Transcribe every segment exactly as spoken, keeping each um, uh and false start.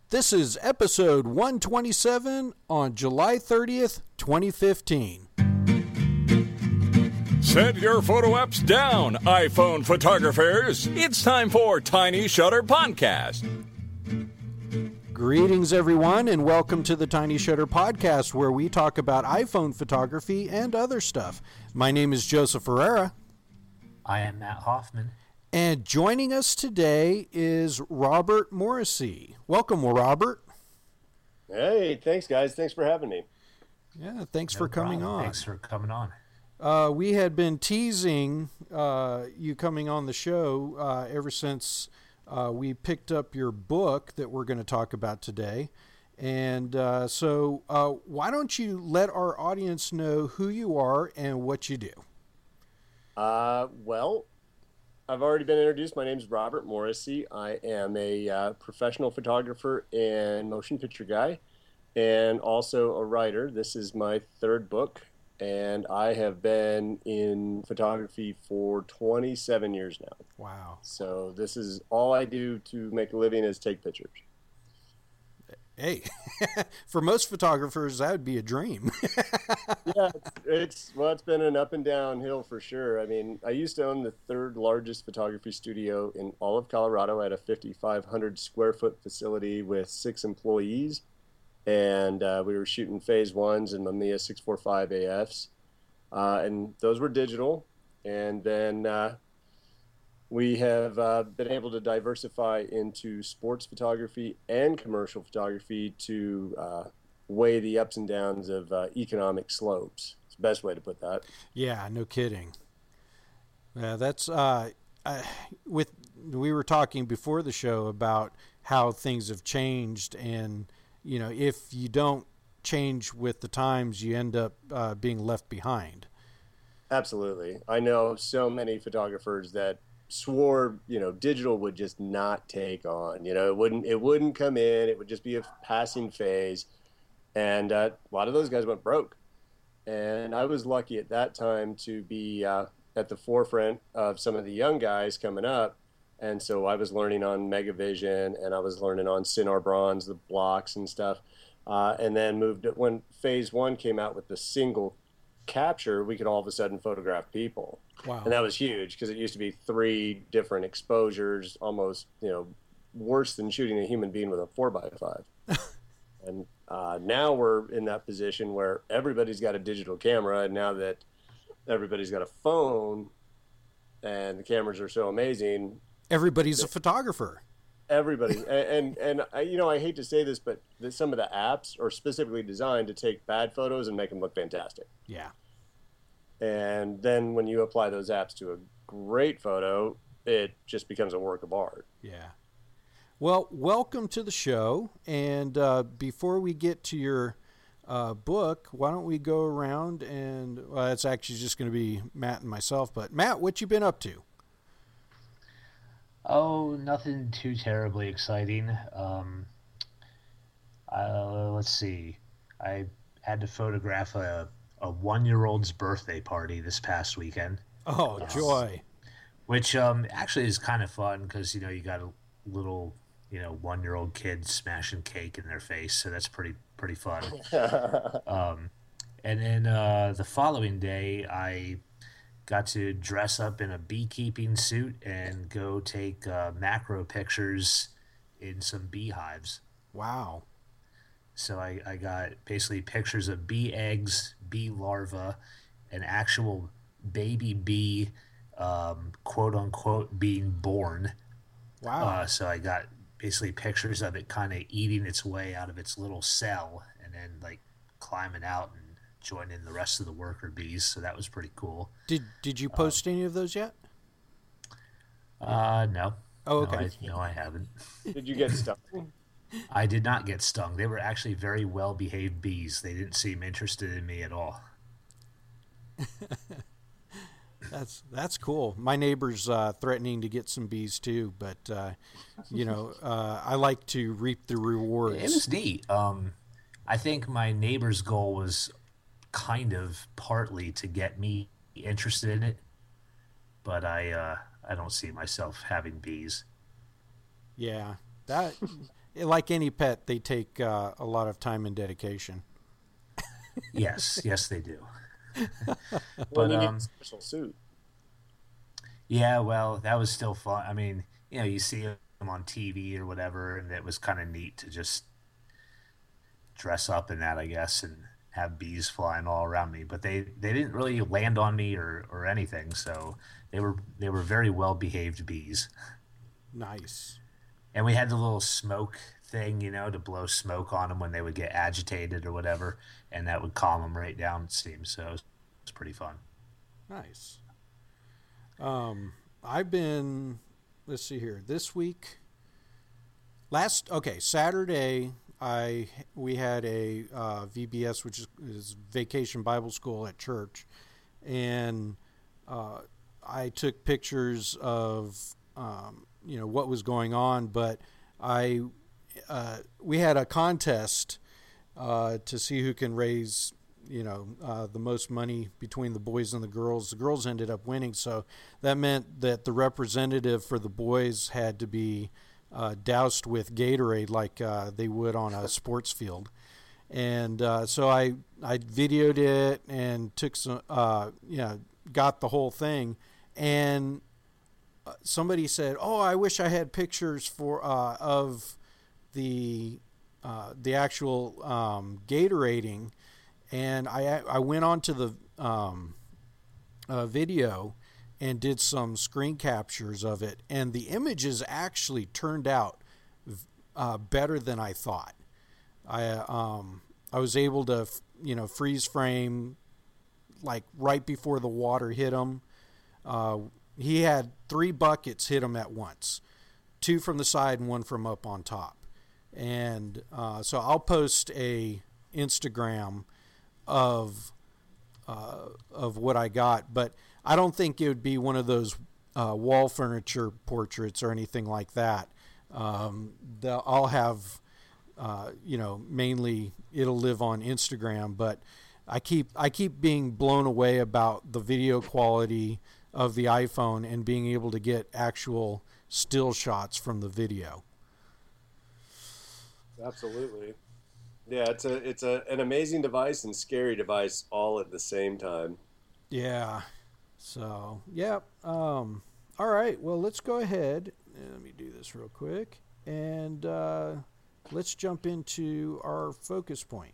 This is episode one twenty-seven on July thirtieth, twenty fifteen. Set your photo apps down, iPhone photographers. It's time for Tiny Shutter Podcast. Greetings, everyone, and welcome to the Tiny Shutter Podcast, where we talk about iPhone photography and other stuff. My name is Joseph Ferreira. I am Matt Hoffman. And joining us today is Robert Morrissey. Welcome, Robert. Hey, thanks, guys. Thanks for having me. Yeah, thanks No for coming problem. on. Thanks for coming on. Uh, we had been teasing uh, you coming on the show uh, ever since uh, we picked up your book that we're going to talk about today. And uh, so uh, why don't you let our audience know who you are and what you do? Uh, well, I've already been introduced. My name is Robert Morrissey. I am a uh, professional photographer and motion picture guy, and also a writer. This is my third book, and I have been in photography for twenty-seven years now. Wow. So this is all I do to make a living is take pictures. Hey, for most photographers, that would be a dream. Yeah, it's, it's well, it's been an up and down hill for sure. I mean, I used to own the third largest photography studio in all of Colorado. I had a fifty-five hundred square foot facility with six employees, and uh, we were shooting phase ones and Mamiya six forty-five A Fs, uh, and those were digital. And then uh, we have uh, been able to diversify into sports photography and commercial photography to uh, weigh the ups and downs of uh, economic slopes. It's the best way to put that. Yeah, no kidding. Yeah, that's uh, uh, with we were talking before the show about how things have changed, and you know, if you don't change with the times, you end up uh, being left behind. Absolutely. I know so many photographers that swore, you know, digital would just not take on. You know, it wouldn't it wouldn't come in. It would just be a passing phase. And uh, a lot of those guys went broke. And I was lucky at that time to be uh, at the forefront of some of the young guys coming up. And so I was learning on Megavision, and I was learning on Cinar Bronze, the blocks and stuff. Uh, and then moved to, when phase one came out with the single capture, we could all of a sudden photograph people. Wow. And that was huge because it used to be three different exposures, almost, you know, worse than shooting a human being with a four by five. And uh, now we're in that position where everybody's got a digital camera, and now that everybody's got a phone and the cameras are so amazing, everybody's a photographer. Everybody. and, and, and I, you know, I hate to say this, but the, some of the apps are specifically designed to take bad photos and make them look fantastic. Yeah. And then when you apply those apps to a great photo, it just becomes a work of art. Yeah. Well, welcome to the show. And uh, before we get to your uh, book, why don't we go around and well, it's actually just going to be Matt and myself. But Matt, what you been up to? Oh, nothing too terribly exciting. Um, uh, let's see. I had to photograph a, a one-year-old's birthday party this past weekend. Oh, Yes. joy. Which um, actually is kind of fun because, you know, you got a little, you know, one-year-old kid smashing cake in their face, so that's pretty pretty fun. um, and then uh, the following day, I got to dress up in a beekeeping suit and go take uh, macro pictures in some beehives. Wow. So I, I got basically pictures of bee eggs, bee larvae, an actual baby bee, um, quote unquote, being born. Wow. Uh, so I got basically pictures of it kind of eating its way out of its little cell and then like climbing out and joining the rest of the worker bees. So that was pretty cool. Did Did you post um, any of those yet? Uh, no. Oh, okay. No, I, no, I haven't. Did you get stung? I did not get stung. They were actually very well-behaved bees. They didn't seem interested in me at all. That's that's cool. My neighbor's uh, threatening to get some bees too, but uh, you know, uh, I like to reap the rewards. It was neat. Um, I think my neighbor's goal was kind of partly to get me interested in it, but I uh, I don't see myself having bees. Yeah, that like any pet, they take uh, a lot of time and dedication. Yes, yes, they do. But But you need um, a special suit. yeah, well, that was still fun. I mean, you know, you see them on T V or whatever, and it was kind of neat to just dress up in that, I guess, and have bees flying all around me. But they, they didn't really land on me or, or anything, so they were they were very well behaved bees. Nice. And we had the little smoke thing, you know, to blow smoke on them when they would get agitated or whatever, and that would calm them right down, it seems. So it was, it was pretty fun. Nice. Um, I've been, let's see here, this week, last, okay, Saturday, I we had a uh, V B S, which is, is Vacation Bible School at church, and uh, I took pictures of, um, you know, what was going on, but I uh, we had a contest uh, to see who can raise, you know, uh, the most money between the boys and the girls. The girls ended up winning, so that meant that the representative for the boys had to be uh, doused with Gatorade like uh, they would on a sports field. And uh, so I I videoed it and took some, uh, you know, got the whole thing. And somebody said, "Oh, I wish I had pictures for uh, of the uh, the actual um, Gatorading." And I I went on to the um, uh, video and did some screen captures of it, and the images actually turned out uh, better than I thought. I um I was able to you know freeze frame like right before the water hit him. Uh, he had three buckets hit him at once, two from the side and one from up on top, and uh, so I'll post a Instagram of uh, of what I got, but I don't think it would be one of those uh, wall furniture portraits or anything like that. Um, the, I'll have. Uh, you know, mainly it'll live on Instagram, but I keep I keep being blown away about the video quality of the iPhone and being able to get actual still shots from the video. Absolutely. Yeah, it's a it's a an amazing device and scary device all at the same time. Yeah. So, yeah. Um, all right. Well, let's go ahead. Let me do this real quick. And uh, let's jump into our focus point.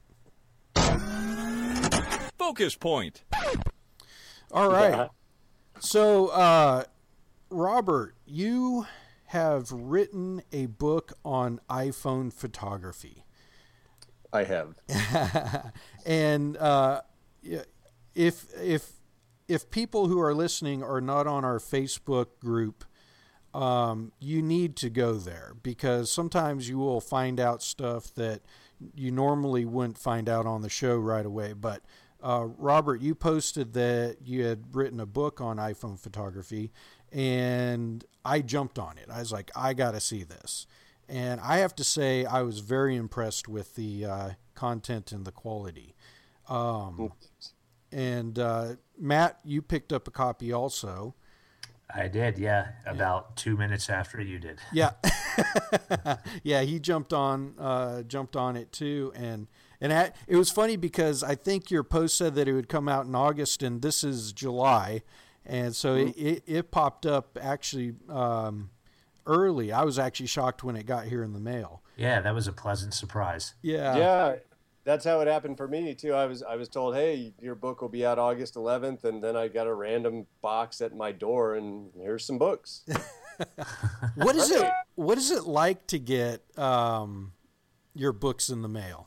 Focus point. All right. Yeah. So, uh, Robert, you have written a book on iPhone photography. I have. And uh, if if if people who are listening are not on our Facebook group, um, you need to go there, because sometimes you will find out stuff that you normally wouldn't find out on the show right away. But uh, Robert, you posted that you had written a book on iPhone photography, and I jumped on it. I was like, I got to see this. And I have to say, I was very impressed with the uh, content and the quality. Um, and uh, Matt, you picked up a copy also. I did, yeah, about two minutes after you did. Yeah, yeah, he jumped on, uh, jumped on it too, and and at, it was funny because I think your post said that it would come out in August, and this is July, and so mm-hmm. it, it, it popped up actually um, early. I was actually shocked when it got here in the mail. Yeah, that was a pleasant surprise. Yeah, Yeah, that's how it happened for me too. I was I was told, hey, your book will be out August eleventh, and then I got a random box at my door, and here's some books. What is it? What is it like to get um, your books in the mail?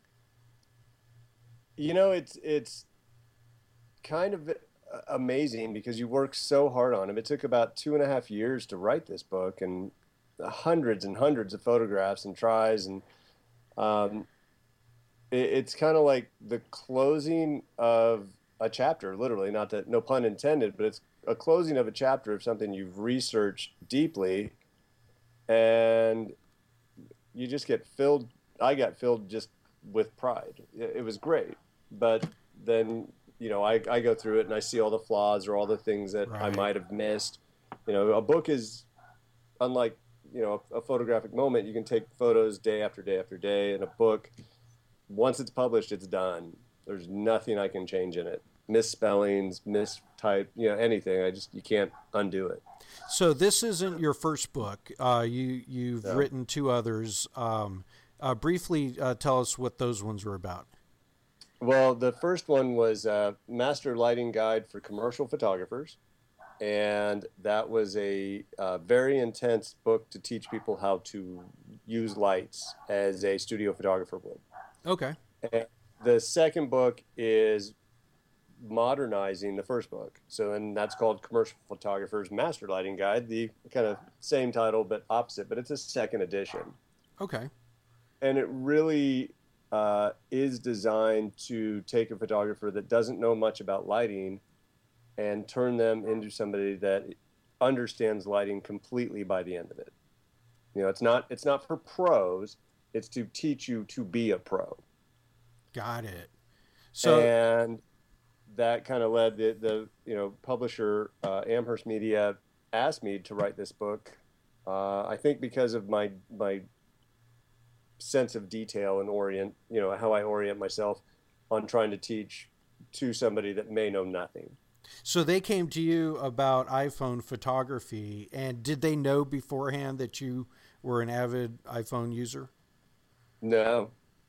You know, it's it's kind of amazing because you work so hard on them. It took about two and a half years to write this book, and hundreds and hundreds of photographs and tries, and um, it, it's kind of like the closing of a chapter, literally. Not that, no pun intended, but it's a closing of a chapter of something you've researched deeply, and you just get filled. I got filled just with pride. It, it was great, but then you know I, I go through it and I see all the flaws or all the things that Right. I might have missed. You know, a book is unlike you know, a, a photographic moment, you can take photos day after day after day. In a book, once it's published, it's done. There's nothing I can change in it. Misspellings, mistype, you know, anything. I just, you can't undo it. So this isn't your first book. Uh, you, you've No. written two others. Um, uh, briefly uh, tell us what those ones were about. Well, the first one was a Master Lighting Guide for Commercial Photographers. And that was a uh, very intense book to teach people how to use lights as a studio photographer would. Okay. And the second book is modernizing the first book. So, and that's called Commercial Photographer's Master Lighting Guide, the kind of same title but opposite, but it's a second edition. Okay. And it really uh, is designed to take a photographer that doesn't know much about lighting and turn them into somebody that understands lighting completely by the end of it. You know, it's not it's not for pros. It's to teach you to be a pro. Got it. So And that kind of led the, the you know publisher uh, Amherst Media asked me to write this book. Uh, I think because of my my sense of detail and orient, you know, how I orient myself on trying to teach to somebody that may know nothing. So they came to you about iPhone photography, and did they know beforehand that you were an avid iPhone user? No.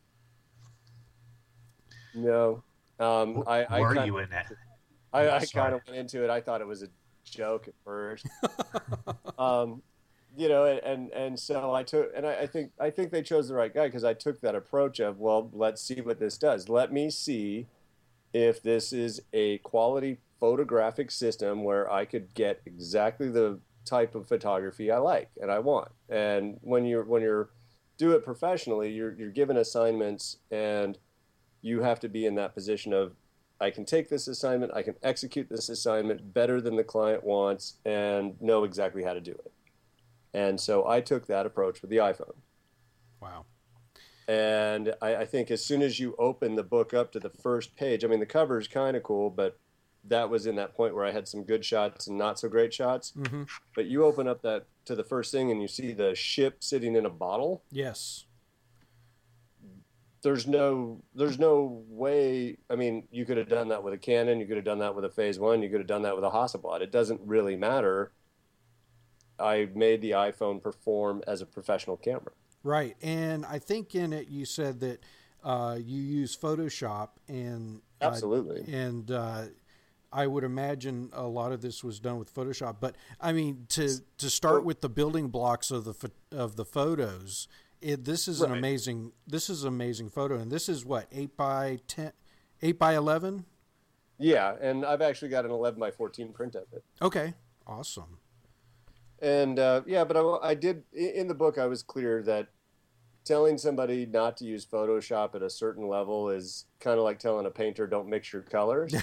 No. Um, I, I Were kind you in that? I, I Sorry. kind of went into it. I thought it was a joke at first. um, you know, and, and, and so I took, and I, I think, I think they chose the right guy because I took that approach of, well, let's see what this does. Let me see if this is a quality photographic system where I could get exactly the type of photography I like and I want. And when you're, when you're do it professionally, you're, you're given assignments and you have to be in that position of, I can take this assignment, I can execute this assignment better than the client wants and know exactly how to do it. And so I took that approach with the iPhone. Wow. And I, I think as soon as you open the book up to the first page, I mean, the cover is kind of cool, but that was in that point where I had some good shots and not so great shots. Mm-hmm. But you open up that to the first thing and you see the ship sitting in a bottle. Yes. There's no, there's no way. I mean, you could have done that with a Canon. You could have done that with a Phase One. You could have done that with a Hasselblad. It doesn't really matter. I made the iPhone perform as a professional camera. Right. And I think in it you said that uh, you use Photoshop and uh, Absolutely. and uh, I would imagine a lot of this was done with Photoshop. But I mean, to to start with the building blocks of the pho- of the photos, it, this is an Right. amazing this is an amazing photo, and this is what eight by ten, eight by eleven. Yeah, and I've actually got an eleven by fourteen print of it. Okay, awesome. And uh, yeah, but I, I did in the book. I was clear that telling somebody not to use Photoshop at a certain level is kind of like telling a painter don't mix your colors,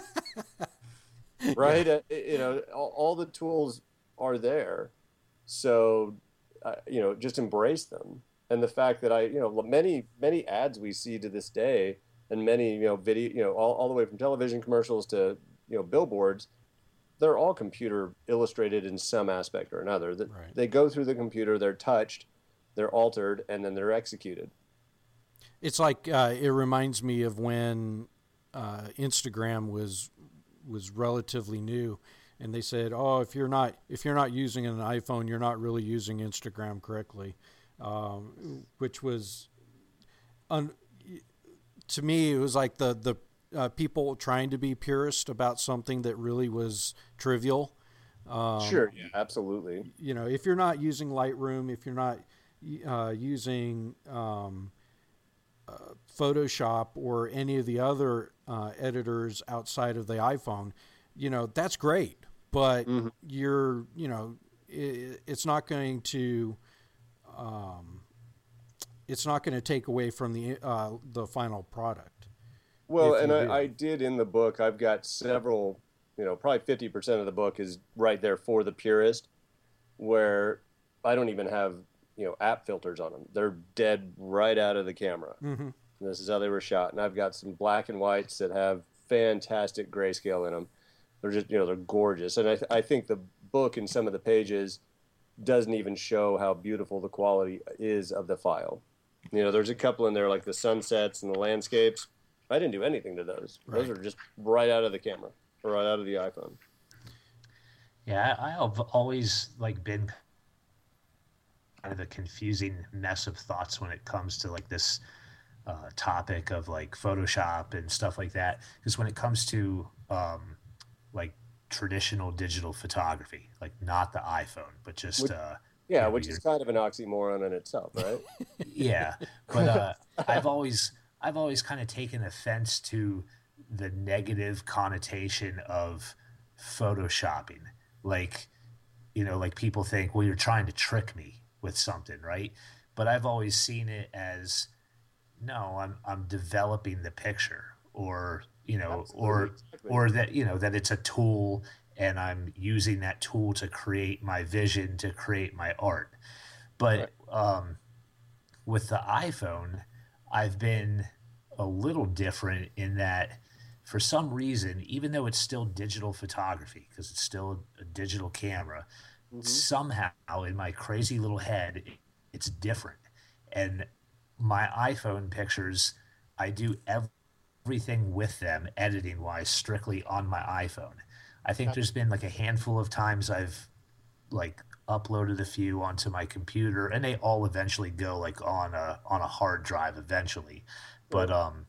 right? Uh, you know, all, all the tools are there, so uh, you know, just embrace them. And the fact that I, you know, many many ads we see to this day, and many you know video, you know, all, all the way from television commercials to you know billboards. They're all computer illustrated in some aspect or another. That Right. They go through the computer, they're touched, they're altered, and then they're executed. It's like uh, it reminds me of when uh, Instagram was was relatively new, and they said, "Oh, if you're not if you're not using an iPhone, you're not really using Instagram correctly," um, which was, un- to me, it was like the the uh, people trying to be purist about something that really was trivial. Um, Sure, yeah, absolutely. You know, if you're not using Lightroom, if you're not uh, using um, uh, Photoshop or any of the other uh, editors outside of the iPhone, you know, that's great. But Mm-hmm. you're, you know, it, it's not going to, um, it's not going to take away from the uh, the final product. Well, if and you I, do. I did in the book, I've got several, you know, probably fifty percent of the book is right there for the purist, where I don't even have, you know, app filters on them. They're dead right out of the camera. Mm-hmm. And this is how they were shot. And I've got some black and whites that have fantastic grayscale in them. They're just, you know, they're gorgeous. And I, th- I think the book and some of the pages doesn't even show how beautiful the quality is of the file. You know, there's a couple in there like the sunsets and the landscapes. I didn't do anything to those. Right. Those are just right out of the camera or right out of the iPhone. Yeah, I, I've always like been kind of a confusing mess of thoughts when it comes to like this uh, topic of like Photoshop and stuff like that. Because when it comes to um, like traditional digital photography, like not the iPhone, but just which, uh, yeah, you know, which is kind of an oxymoron in itself, right? Yeah, but uh, I've always I've always kind of taken offense to the negative connotation of photoshopping. Like, you know, like people think, well, you're trying to trick me with something, right? But I've always seen it as, no, I'm I'm developing the picture, or you know, Absolutely. or exactly. or that you know that it's a tool, and I'm using that tool to create my vision, to create my art. But right. um, with the iPhone, I've been a little different in that, for some reason, even though it's still digital photography, because it's still a digital camera, mm-hmm. somehow in my crazy little head, it's different. And my iPhone pictures, I do everything with them, editing-wise, strictly on my iPhone. I think there's been like a handful of times I've like uploaded a few onto my computer, and they all eventually go like on a on a hard drive eventually. But um,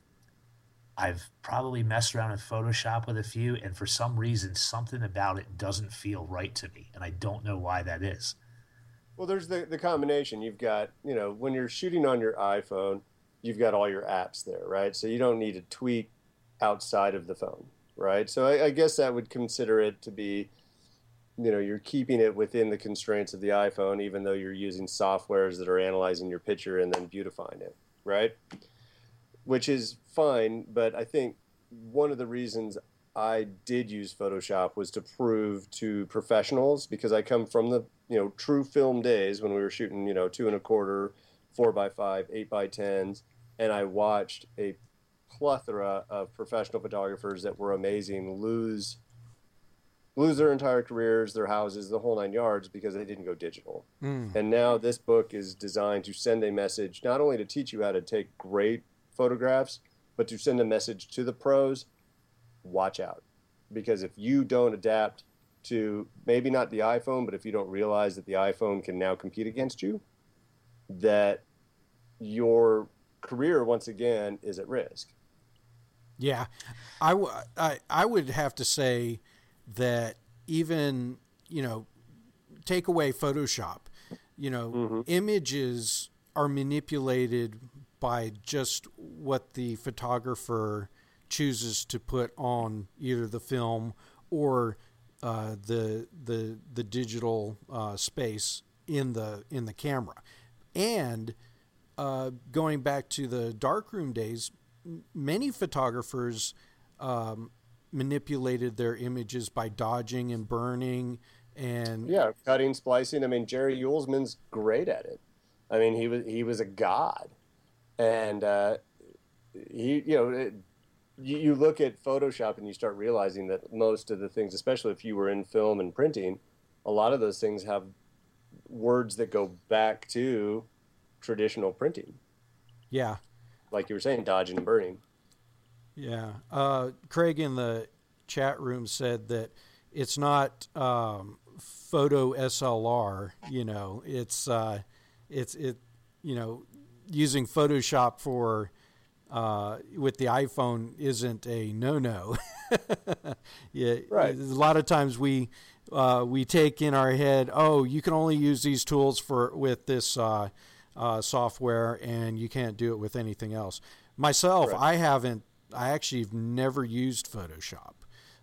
I've probably messed around in Photoshop with a few, and for some reason, something about it doesn't feel right to me, and I don't know why that is. Well, there's the, the combination. You've got, you know, when you're shooting on your iPhone, you've got all your apps there, right? So you don't need to tweak outside of the phone, right? So I, I guess that would consider it to be, you know, you're keeping it within the constraints of the iPhone, even though you're using softwares that are analyzing your picture and then beautifying it, right? Which is fine, but I think one of the reasons I did use Photoshop was to prove to professionals, because I come from the, you know, true film days when we were shooting, you know, two and a quarter, four by five, eight by tens, and I watched a plethora of professional photographers that were amazing lose lose their entire careers, their houses, the whole nine yards, because they didn't go digital. Mm. And now this book is designed to send a message, not only to teach you how to take great photographs, but to send a message to the pros: watch out. Because if you don't adapt to maybe not the iPhone, but if you don't realize that the iPhone can now compete against you, that your career once again is at risk. Yeah, I, w- I, I would have to say that even, you know, take away Photoshop, you know, mm-hmm. images are manipulated by just what the photographer chooses to put on either the film or uh, the the the digital uh, space in the in the camera. And uh, going back to the darkroom days, many photographers um, manipulated their images by dodging and burning and yeah, cutting, splicing. I mean, Jerry Uelsman's great at it. I mean, he was he was a god. And uh, he, you know, it, you, you look at Photoshop and you start realizing that most of the things, especially if you were in film and printing, a lot of those things have words that go back to traditional printing. Yeah. Like you were saying, dodging and burning. Yeah. Uh, Craig in the chat room said that it's not um, photo S L R, you know, it's, uh, it's, it, you know, using Photoshop for uh, with the iPhone isn't a no-no. Yeah, right. A lot of times we uh, we take in our head, oh, you can only use these tools for with this uh, uh, software, and you can't do it with anything else. Myself, right. I haven't. I actually have never used Photoshop,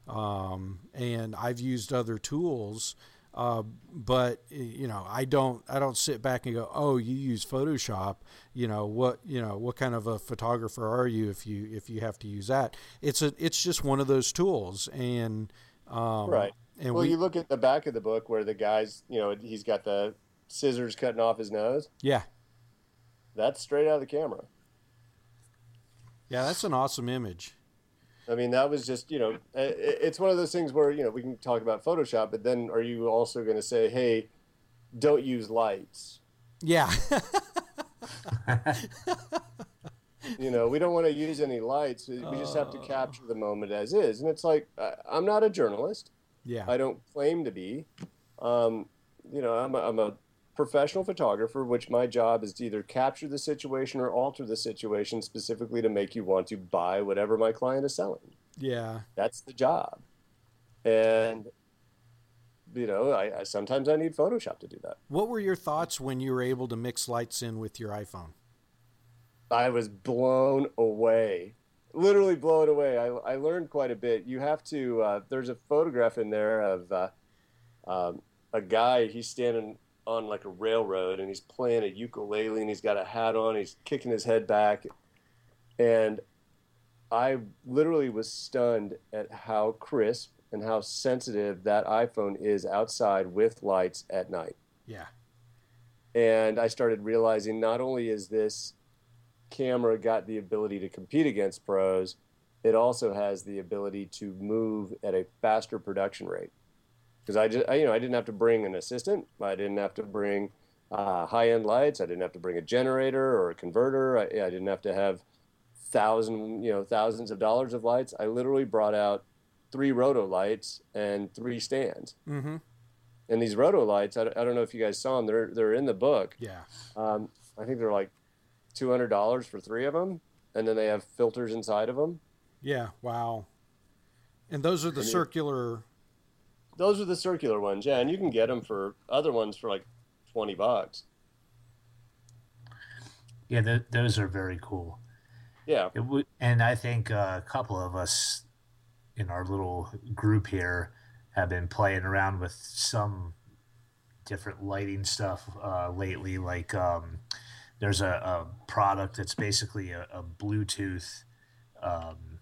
um, and I've used other tools. Uh, but you know, I don't, I don't sit back and go, oh, you use Photoshop, you know, what, you know, what kind of a photographer are you if you, if you have to use that? It's a, it's just one of those tools. And, um, right. And well, we, you look at the back of the book where the guy's, you know, he's got the scissors cutting off his nose. Yeah. That's straight out of the camera. Yeah. That's an awesome image. I mean, that was just, you know, it's one of those things where, you know, we can talk about Photoshop, but then are you also going to say, hey, don't use lights. Yeah. You know, we don't want to use any lights. We just have to capture the moment as is. And it's like, I, I'm not a journalist. Yeah. I don't claim to be. Um, you know, I'm a, I'm a professional photographer, which my job is to either capture the situation or alter the situation specifically to make you want to buy whatever my client is selling. Yeah. That's the job. And, you know, I, I sometimes I need Photoshop to do that. What were your thoughts when you were able to mix lights in with your iPhone? I was blown away, literally blown away. I, I learned quite a bit. You have to, uh, there's a photograph in there of uh, um, a guy, he's standing on like a railroad and he's playing a ukulele and he's got a hat on, he's kicking his head back. And I literally was stunned at how crisp and how sensitive that iPhone is outside with lights at night. Yeah. And I started realizing not only is this camera got the ability to compete against pros, it also has the ability to move at a faster production rate. Because I just, I, you know, I didn't have to bring an assistant. I didn't have to bring uh, high-end lights. I didn't have to bring a generator or a converter. I, I didn't have to have thousand, you know, thousands of dollars of lights. I literally brought out three roto lights and three stands. Mm-hmm. And these roto lights, I, I don't know if you guys saw them. They're they're in the book. Yeah. Um, I think they're like two hundred dollars for three of them, and then they have filters inside of them. Yeah, wow. And those are the And you- circular... Those are the circular ones, yeah, and you can get them for other ones for like twenty bucks. Yeah, th- those are very cool. Yeah, It w- and I think uh, a couple of us in our little group here have been playing around with some different lighting stuff uh, lately. Like um, there's a, a product that's basically a, a Bluetooth um,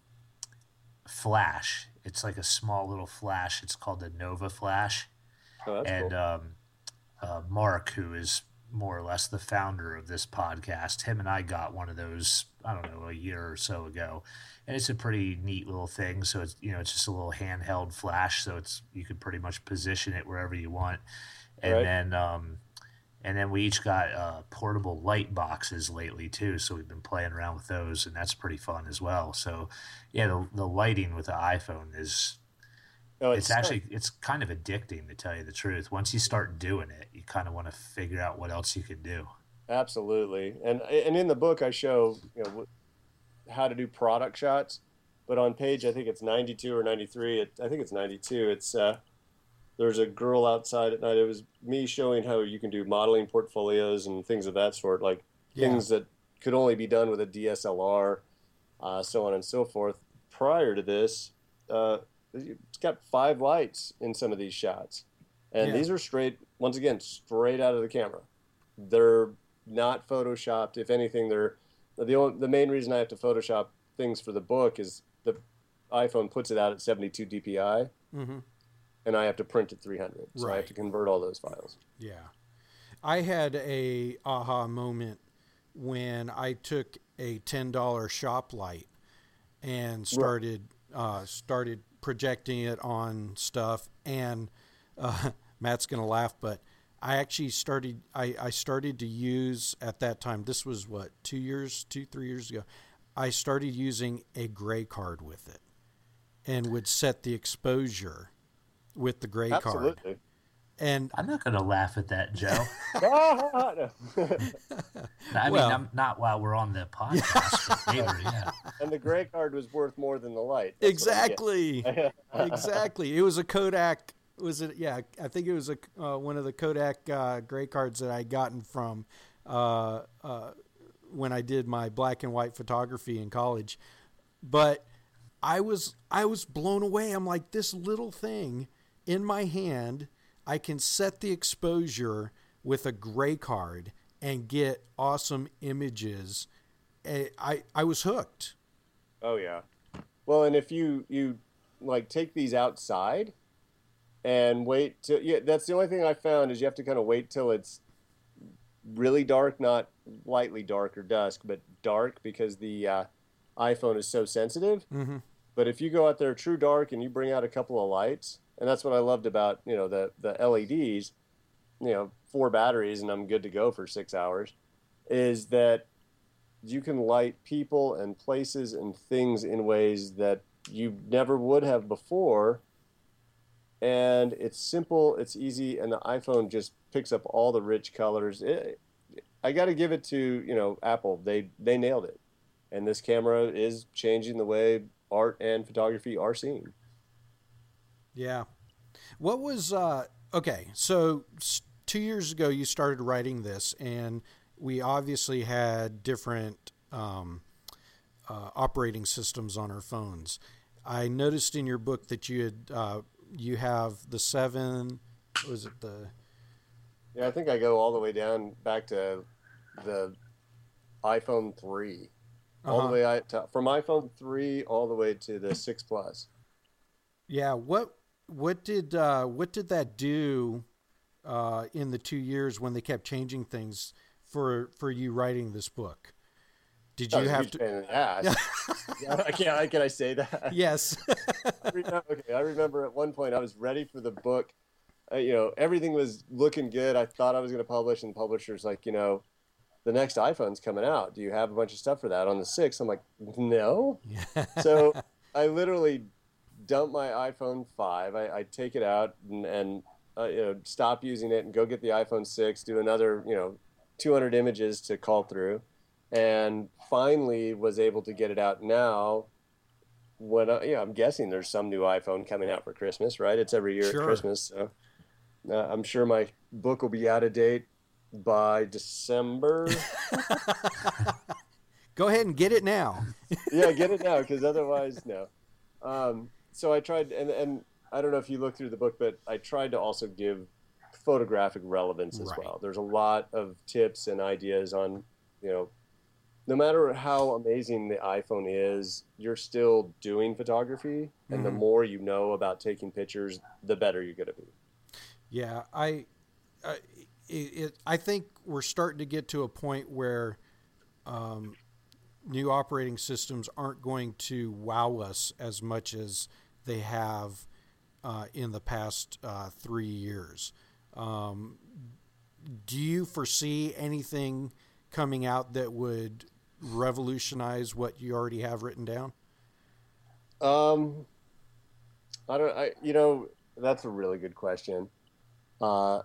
flash. It's like a small little flash. It's called the Nova Flash. oh, that's and cool. um, uh, Mark, who is more or less the founder of this podcast, him and I got one of those, I don't know, a year or so ago, and it's a pretty neat little thing. So it's, you know, it's just a little handheld flash, so it's, you can pretty much position it wherever you want. And Right. then um, and then we each got uh, portable light boxes lately too, so we've been playing around with those, and that's pretty fun as well. So yeah, the, the lighting with the iPhone is, No, it's actually, it's kind of addicting, to tell you the truth. Once you start doing it, you kind of want to figure out what else you can do. absolutely. And and in the book, I show, you know, wh- how to do product shots. But on page, I think it's ninety-two or ninety-three. It, I think it's ninety-two. It's uh, there's a girl outside at night. It was me showing how you can do modeling portfolios and things of that sort, like Yeah. things that could only be done with a D S L R, uh, so on and so forth. Prior to this, uh, it's got five lights in some of these shots, and Yeah. these are straight, once again, straight out of the camera. They're not photoshopped. If anything, they're the only, the main reason I have to Photoshop things for the book is the iPhone puts it out at seventy-two D P I, Mm-hmm. and I have to print at three hundred. So I Right. have to convert all those files. Yeah. I had a aha moment when I took a ten dollar shop light and started uh, started projecting it on stuff. And uh, Matt's going to laugh, but I actually started I, I started to use at that time, this was what, two years, two, three years ago, I started using a gray card with it and would set the exposure with the gray card. Absolutely. And I'm not going to laugh at that, Joe. No. I mean, Well- I'm not while we're on the podcast, but later, yeah. And the gray card was worth more than the light. That's what I'm getting. Exactly. Exactly. It was a Kodak. Was it? Yeah, I think it was a uh, one of the Kodak uh, gray cards that I gotten from uh, uh, when I did my black and white photography in college. But I was I was blown away. I'm like, this little thing in my hand, I can set the exposure with a gray card and get awesome images. I I, I was hooked. Oh yeah. Well, and if you you like take these outside and wait till, yeah, that's the only thing I found is you have to kind of wait till it's really dark, not lightly dark or dusk, but dark, because the uh, iPhone is so sensitive. Mm-hmm. But if you go out there true dark and you bring out a couple of lights, and that's what I loved about, you know, the the L E Ds, you know, four batteries and I'm good to go for six hours, is that you can light people and places and things in ways that you never would have before. And it's simple, it's easy, and the iPhone just picks up all the rich colors. It, I got to give it to, you know, Apple. They they nailed it. And this camera is changing the way art and photography are seen. Yeah. What was, uh, okay, so two years ago you started writing this, and we obviously had different um, uh, operating systems on our phones. I noticed in your book that you had, uh, you have the seven, what was it the? Yeah, I think I go all the way down back to the iPhone three. All Uh-huh. the way I, to, from iPhone three all the way to the six Plus. Yeah. What, what did, uh, what did that do uh, in the two years when they kept changing things for, for you writing this book? Did That you was a have huge to? pain in the ass. Yeah, I can't. Can I say that? Yes. I remember, okay, I remember at one point I was ready for the book. Uh, you know, everything was looking good. I thought I was going to publish, and the publisher's like, you know, the next iPhone's coming out. Do you have a bunch of stuff for that on the sixth? I'm like, no. So I literally dump my iPhone five. I, I take it out and, and uh, you know, stop using it and go get the iPhone six, do another, you know, two hundred images to call through, and finally was able to get it out now. When I, yeah, I'm guessing there's some new iPhone coming out for Christmas, right? It's every year Sure. at Christmas. So uh, I'm sure my book will be out of date by December. Go ahead and get it now. Yeah, get it now, because otherwise, no. Um, so I tried, and, and I don't know if you looked through the book, but I tried to also give photographic relevance as Right. well. There's a lot of tips and ideas on, you know, no matter how amazing the iPhone is, you're still doing photography, and the Mhm. more you know about taking pictures, the better you're going to be. Yeah, I, I, it, it, I think we're starting to get to a point where um, new operating systems aren't going to wow us as much as they have uh, in the past uh, three years. Um, do you foresee anything coming out that would revolutionize what you already have written down? Um, I don't. I you know that's a really good question, uh,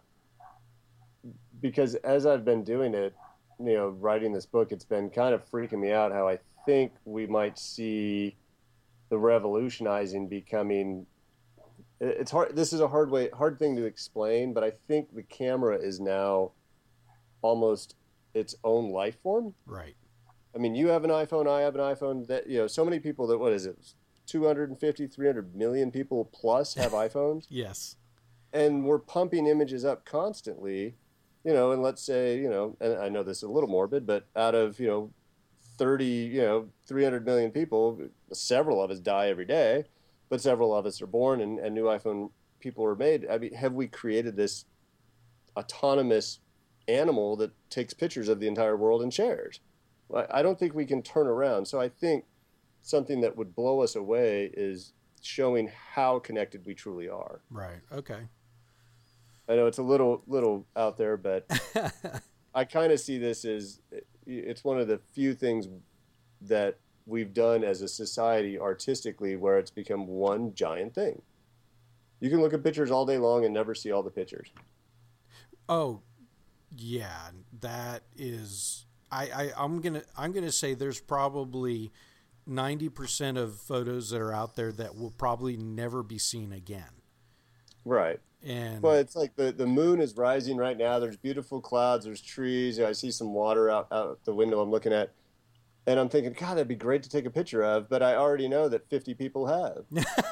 because as I've been doing it, you know, writing this book, it's been kind of freaking me out how I think we might see the revolutionizing becoming. it- It's hard. This is a hard way, hard thing to explain, but I think the camera is now almost its own life form. Right. I mean, you have an iPhone, I have an iPhone. That you know, so many people that what is it? two hundred fifty, three hundred million people plus have iPhones, Yes. and we're pumping images up constantly, you know, and let's say, you know, and I know this is a little morbid, but out of, you know, thirty, you know, three hundred million people, several of us die every day, but several of us are born and, and new iPhone people are made. I mean, have we created this autonomous animal that takes pictures of the entire world and shares? I I don't think we can turn around. So I think something that would blow us away is showing how connected we truly are. Right. Okay. I know it's a little little out there, but I kind of see this as it's one of the few things that we've done as a society artistically where it's become one giant thing. You can look at pictures all day long and never see all the pictures. Oh, yeah, that is. I, I I'm gonna I'm gonna say there's probably ninety percent of photos that are out there that will probably never be seen again. Right. And Well, it's like the, the moon is rising right now. There's beautiful clouds. There's trees. I see some water out, out the window I'm looking at. And I'm thinking, God, that'd be great to take a picture of. But I already know that fifty people have.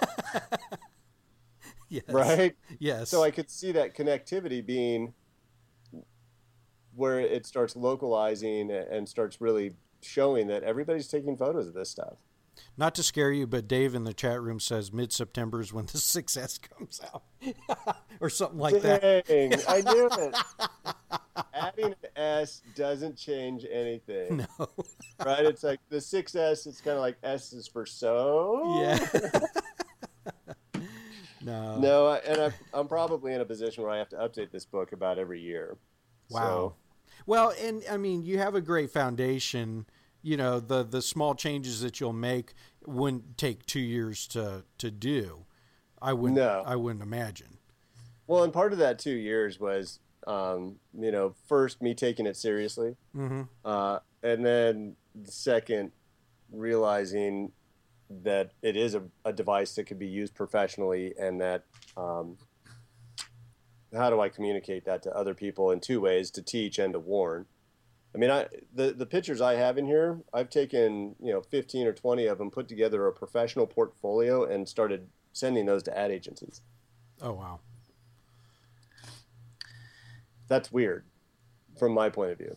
yes, Right? Yes. So I could see that connectivity being where it starts localizing and starts really showing that everybody's taking photos of this stuff. Not to scare you, but Dave in the chat room says mid-September is when the six S comes out, or something like that. Dang, I knew it. Adding an S doesn't change anything. No. Right? It's like the six S, it's kind of like S is for so. Yeah. No. No, I- and I, I'm probably in a position where I have to update this book about every year. Wow. So, Well, and I mean, you have a great foundation. You know, the the small changes that you'll make wouldn't take two years to to do. I wouldn't. No. I wouldn't imagine. well, and part of that two years was, um, you know, first me taking it seriously, Mm-hmm. uh, and then second realizing that it is a, a device that could be used professionally, and that um, how do I communicate that to other people in two ways, to teach and to warn. I mean, I the, the pictures I have in here, I've taken, you know, fifteen or twenty of them, put together a professional portfolio, and started sending those to ad agencies. Oh wow. That's weird from my point of view.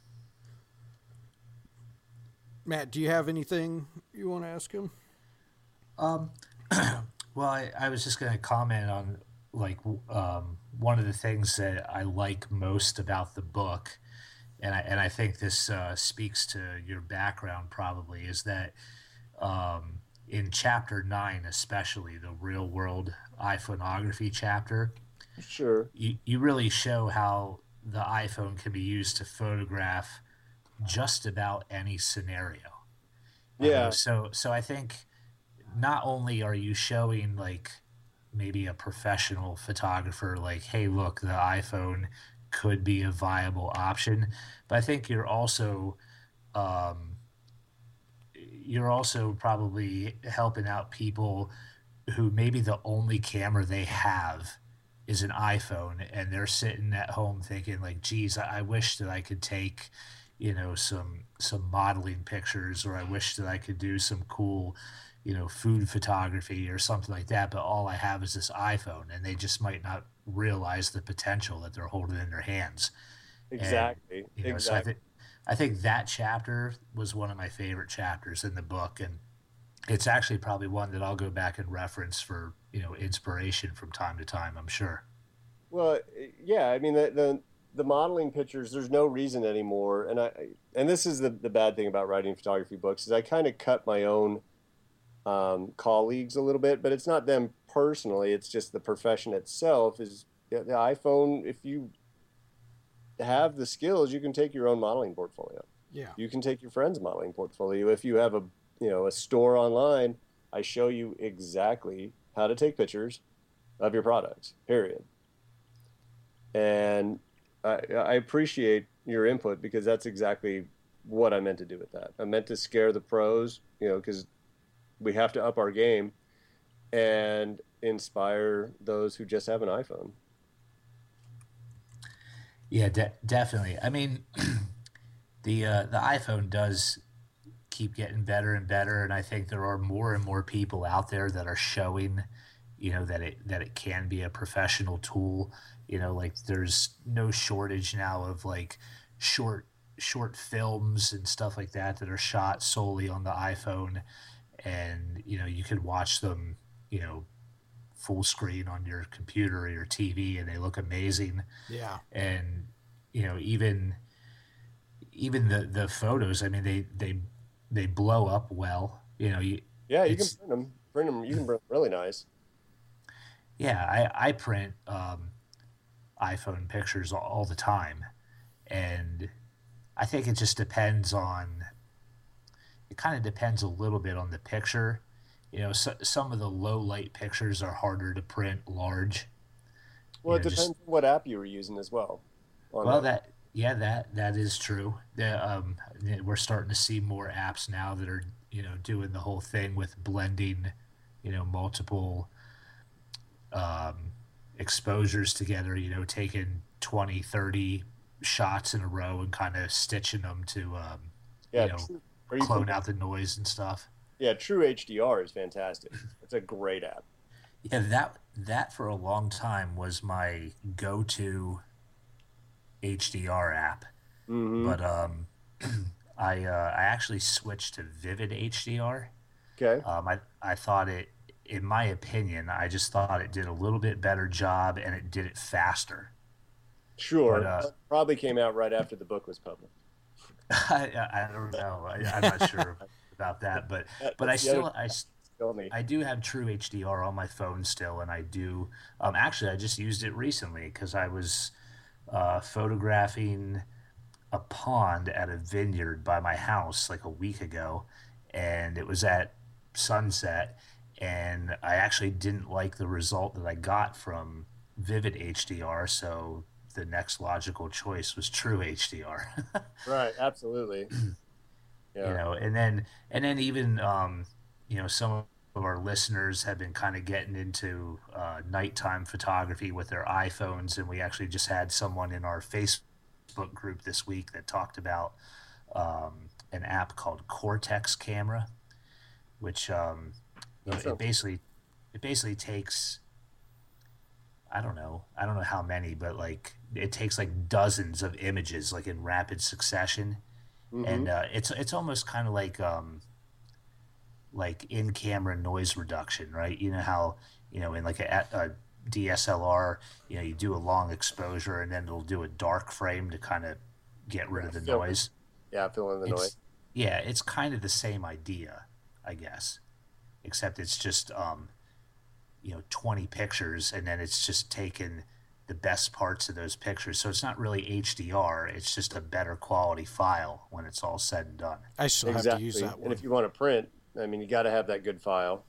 Matt, do you have anything you want to ask him? Um, well, I, I was just going to comment on like um, one of the things that I like most about the book, and I and I think this uh, speaks to your background probably, is that um, in chapter nine, especially the real world iPhoneography chapter, Sure. you, you really show how the iPhone can be used to photograph just about any scenario. Yeah. Uh, so so I think not only are you showing like maybe a professional photographer like, hey, look, the iPhone could be a viable option, but I think you're also um, you're also probably helping out people who maybe the only camera they have is an iPhone, and they're sitting at home thinking like, geez, I, I wish that I could take, you know, some some modeling pictures, or I wish that I could do some cool, you know, food photography or something like that, but all I have is this iPhone, and they just might not realize the potential that they're holding in their hands. Exactly. And, you know, exactly. so I think I think that chapter was one of my favorite chapters in the book, and it's actually probably one that I'll go back and reference for, you know, inspiration from time to time, I'm sure. Well, yeah, I mean the the, the modeling pictures, there's no reason anymore, and I and this is the the bad thing about writing photography books, is I kind of cut my own um, colleagues a little bit, but it's not them personally, it's just the profession itself. Is yeah, the iPhone, if you have the skills, you can take your own modeling portfolio. Yeah. You can take your friend's modeling portfolio. If you have a you know a store online, I show you exactly how to take pictures of your products, period. And I, I appreciate your input, because that's exactly what I meant to do with that. I meant to scare the pros, you know, because we have to up our game and inspire those who just have an iPhone. Yeah, de- definitely. I mean, the uh, the iPhone does keep getting better and better, and I think there are more and more people out there that are showing, you know, that it that it can be a professional tool. You know, like there's no shortage now of like short short films and stuff like that that are shot solely on the iPhone, and you know you can watch them, you know, full screen on your computer or your T V, and they look amazing. Yeah. And you know, even even the the photos, I mean, they they they blow up well. You know, you Yeah, you can it's- print them. Print them. You can print them really nice. yeah, I I print um, iPhone pictures all, all the time, and I think it just depends on. It kind of depends a little bit on the picture. You know, so, some of the low light pictures are harder to print large. Well, You it know, depends just- on what app you were using as well. on Well, that. that yeah, that that is true. The, um, we're starting to see more apps now that are, you know, doing the whole thing with blending, you know, multiple um, exposures together. You know, taking twenty, thirty shots in a row and kind of stitching them to, um, yeah, you know, True- are you clone familiar- out the noise and stuff. Yeah, True H D R is fantastic. It's a great app. Yeah, that that for a long time was my go-to H D R app. Mm-hmm. But um, I uh, I actually switched to Vivid H D R. Okay. Um, I I thought it, in my opinion, I just thought it did a little bit better job and it did it faster. Sure. but, uh, It probably came out right after the book was published. I, I I don't know. I, I'm not sure about that, but That- but I that's the other- still I, s- Kill me. I do have True H D R on my phone still, and I do. Um, actually, I just used it recently because I was uh, photographing a pond at a vineyard by my house like a week ago, and it was at sunset, and I actually didn't like the result that I got from Vivid H D R, so the next logical choice was True H D R. Right, absolutely. Yeah. You know, and then and then even um, you know, some of our listeners have been kind of getting into uh, nighttime photography with their iPhones, and we actually just had someone in our Facebook group this week that talked about um, an app called Cortex Camera, which um, you know, it basically it basically takes I don't know I don't know how many, but like it takes like dozens of images like in rapid succession. Mm-hmm. And uh, it's it's almost kind of like um, like in camera noise reduction, right? You know how you know in like a, a D S L R, you know, you do a long exposure and then it'll do a dark frame to kind of get rid of the fill, noise. Yeah, fill in the it's, noise. Yeah, it's kind of the same idea, I guess, except it's just um, you know twenty pictures and then it's just taken the best parts of those pictures. So it's not really H D R. It's just a better quality file when it's all said and done. I still exactly. have to use that one. And if you want to print, I mean, you got to have that good file.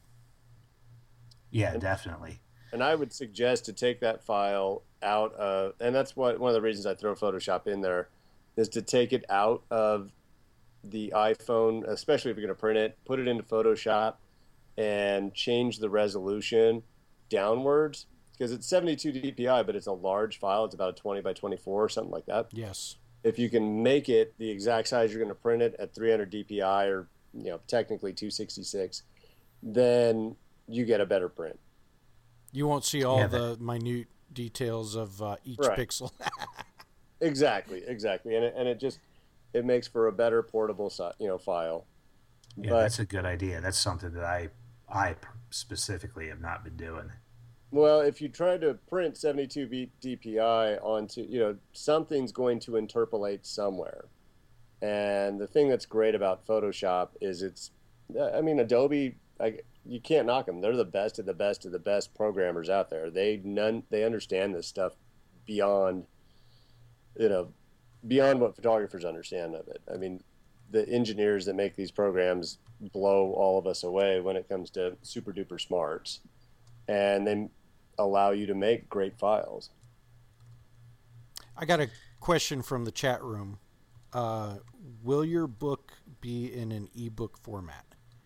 Yeah, and, definitely. And I would suggest to take that file out of, and that's what one of the reasons I throw Photoshop in there, is to take it out of the iPhone, especially if you're going to print it, put it into Photoshop and change the resolution downwards. Because it's seventy-two D P I, but it's a large file. It's about a twenty by twenty-four or something like that. Yes. If you can make it the exact size you're going to print it at three hundred D P I or, you know, technically two sixty-six, then you get a better print. You won't see all yeah, the but... minute details of uh, each right. pixel. Exactly, exactly. And it, and it just, it makes for a better portable, you know, file. Yeah, but, that's a good idea. That's something that I, I specifically have not been doing. Well, if you try to print seventy-two D P I onto, you know, something's going to interpolate somewhere. And the thing that's great about Photoshop is it's, I mean, Adobe, I, you can't knock them. They're the best of the best of the best programmers out there. They none, they understand this stuff beyond, you know, beyond what photographers understand of it. I mean, the engineers that make these programs blow all of us away when it comes to super duper smarts. And they allow you to make great files. I got a question from the chat room. Uh, will your book be in an ebook format?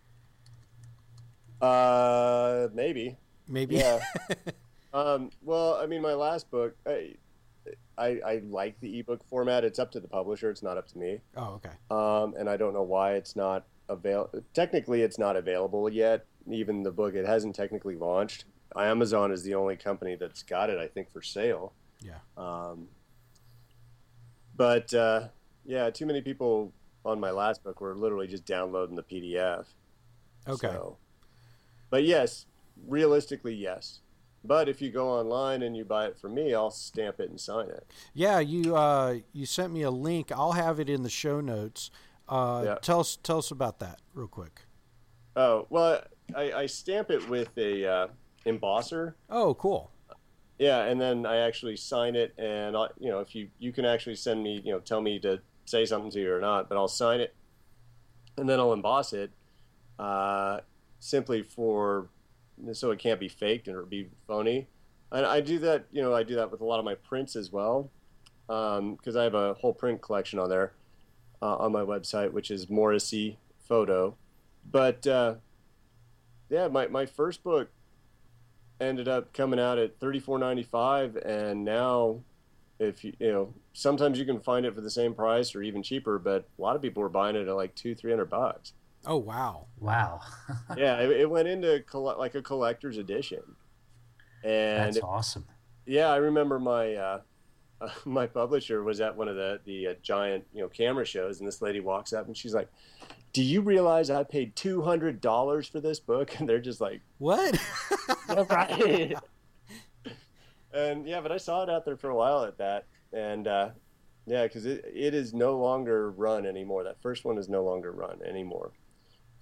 Uh, maybe. Maybe. Yeah. um, well, I mean, my last book, I, I, I like the ebook format. It's up to the publisher. It's not up to me. Oh, okay. Um, and I don't know why it's not available. Technically, it's not available yet. Even the book, it hasn't technically launched. Amazon is the only company that's got it, I think, for sale. Yeah. Um, but, uh, yeah, too many people on my last book were literally just downloading the P D F. Okay. So, but yes, realistically, yes. But if you go online and you buy it from me, I'll stamp it and sign it. Yeah, you uh, you sent me a link. I'll have it in the show notes. Uh, yeah. Tell us tell us about that real quick. Oh, well, I, I stamp it with a... Uh, embosser. Oh, cool. Yeah, and then I actually sign it, and I, you know, if you you can actually send me, you know, tell me to say something to you or not, but I'll sign it, and then I'll emboss it, uh, simply for so it can't be faked or be phony. And I do that, you know, I do that with a lot of my prints as well, because um, I have a whole print collection on there uh, on my website, which is Morrissey Photo. But uh, yeah, my my first book ended up coming out at thirty-four ninety-five, and now if you you know sometimes you can find it for the same price or even cheaper, but a lot of people are buying it at like two three hundred bucks. Oh wow. Wow. Yeah, it, it went into coll- like a collector's edition, and that's it, awesome. Yeah, I remember my uh, uh, my publisher was at one of the the uh, giant you know camera shows, and this lady walks up and she's like, "Do you realize I paid two hundred dollars for this book?" And they're just like, "What?" Right. And yeah, but I saw it out there for a while at that, and uh, yeah, because it it is no longer run anymore. That first one is no longer run anymore,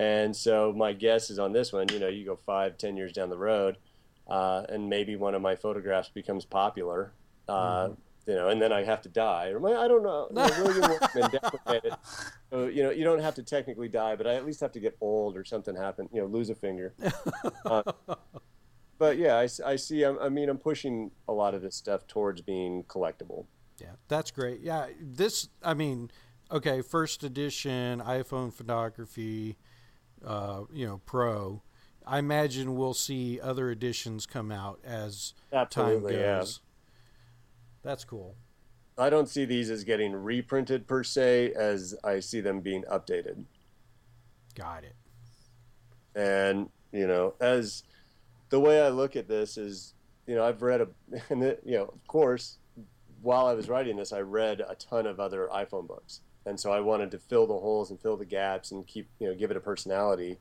And so my guess is on this one, you know, you go five, ten years down the road, uh, and maybe one of my photographs becomes popular, uh, mm-hmm. you know, and then I have to die. Or my, I don't know. You know, William Workman deprecated. So, you know, you don't have to technically die, but I at least have to get old or something happen, you know, lose a finger. Uh, but yeah, I, I see, I, I mean, I'm pushing a lot of this stuff towards being collectible. Yeah, that's great. Yeah, this, I mean, okay, first edition iPhone photography, uh, you know, Pro. I imagine we'll see other editions come out as Absolutely, time goes. Yeah. That's cool. I don't see these as getting reprinted per se, as I see them being updated. Got it. And, you know, as the way I look at this is, you know, I've read a, and it, you know, of course, while I was writing this, I read a ton of other iPhone books. And so I wanted to fill the holes and fill the gaps and keep, you know, give it a personality.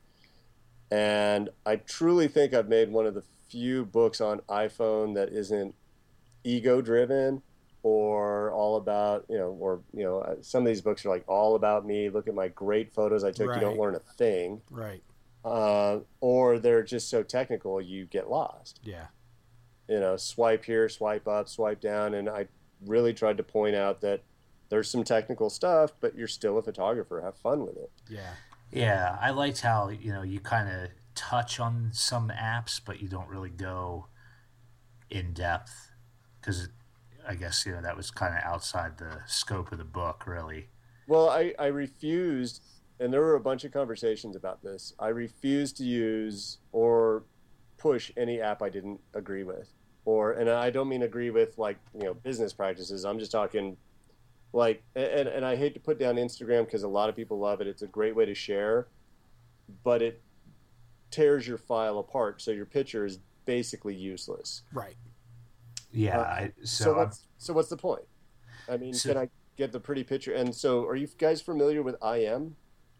And I truly think I've made one of the few books on iPhone that isn't ego driven or all about, you know, or, you know, some of these books are like all about me. Look at my great photos I took. Right. You don't learn a thing. Right. Uh, or they're just so technical you get lost. Yeah. You know, swipe here, swipe up, swipe down. And I really tried to point out that there's some technical stuff, but you're still a photographer. Have fun with it. Yeah. Yeah, I liked how, you know, you kind of touch on some apps, but you don't really go in depth because I guess, you know, that was kind of outside the scope of the book, really. Well, I, I refused, and there were a bunch of conversations about this. I refused to use or push any app I didn't agree with. Or, and I don't mean agree with like, you know, business practices. I'm just talking like, and, and I hate to put down Instagram because a lot of people love it. It's a great way to share, but it tears your file apart. So your picture is basically useless. Right. Yeah. Uh, I, so, so what's, so what's the point? I mean, so, can I get the pretty picture? And so are you guys familiar with I M?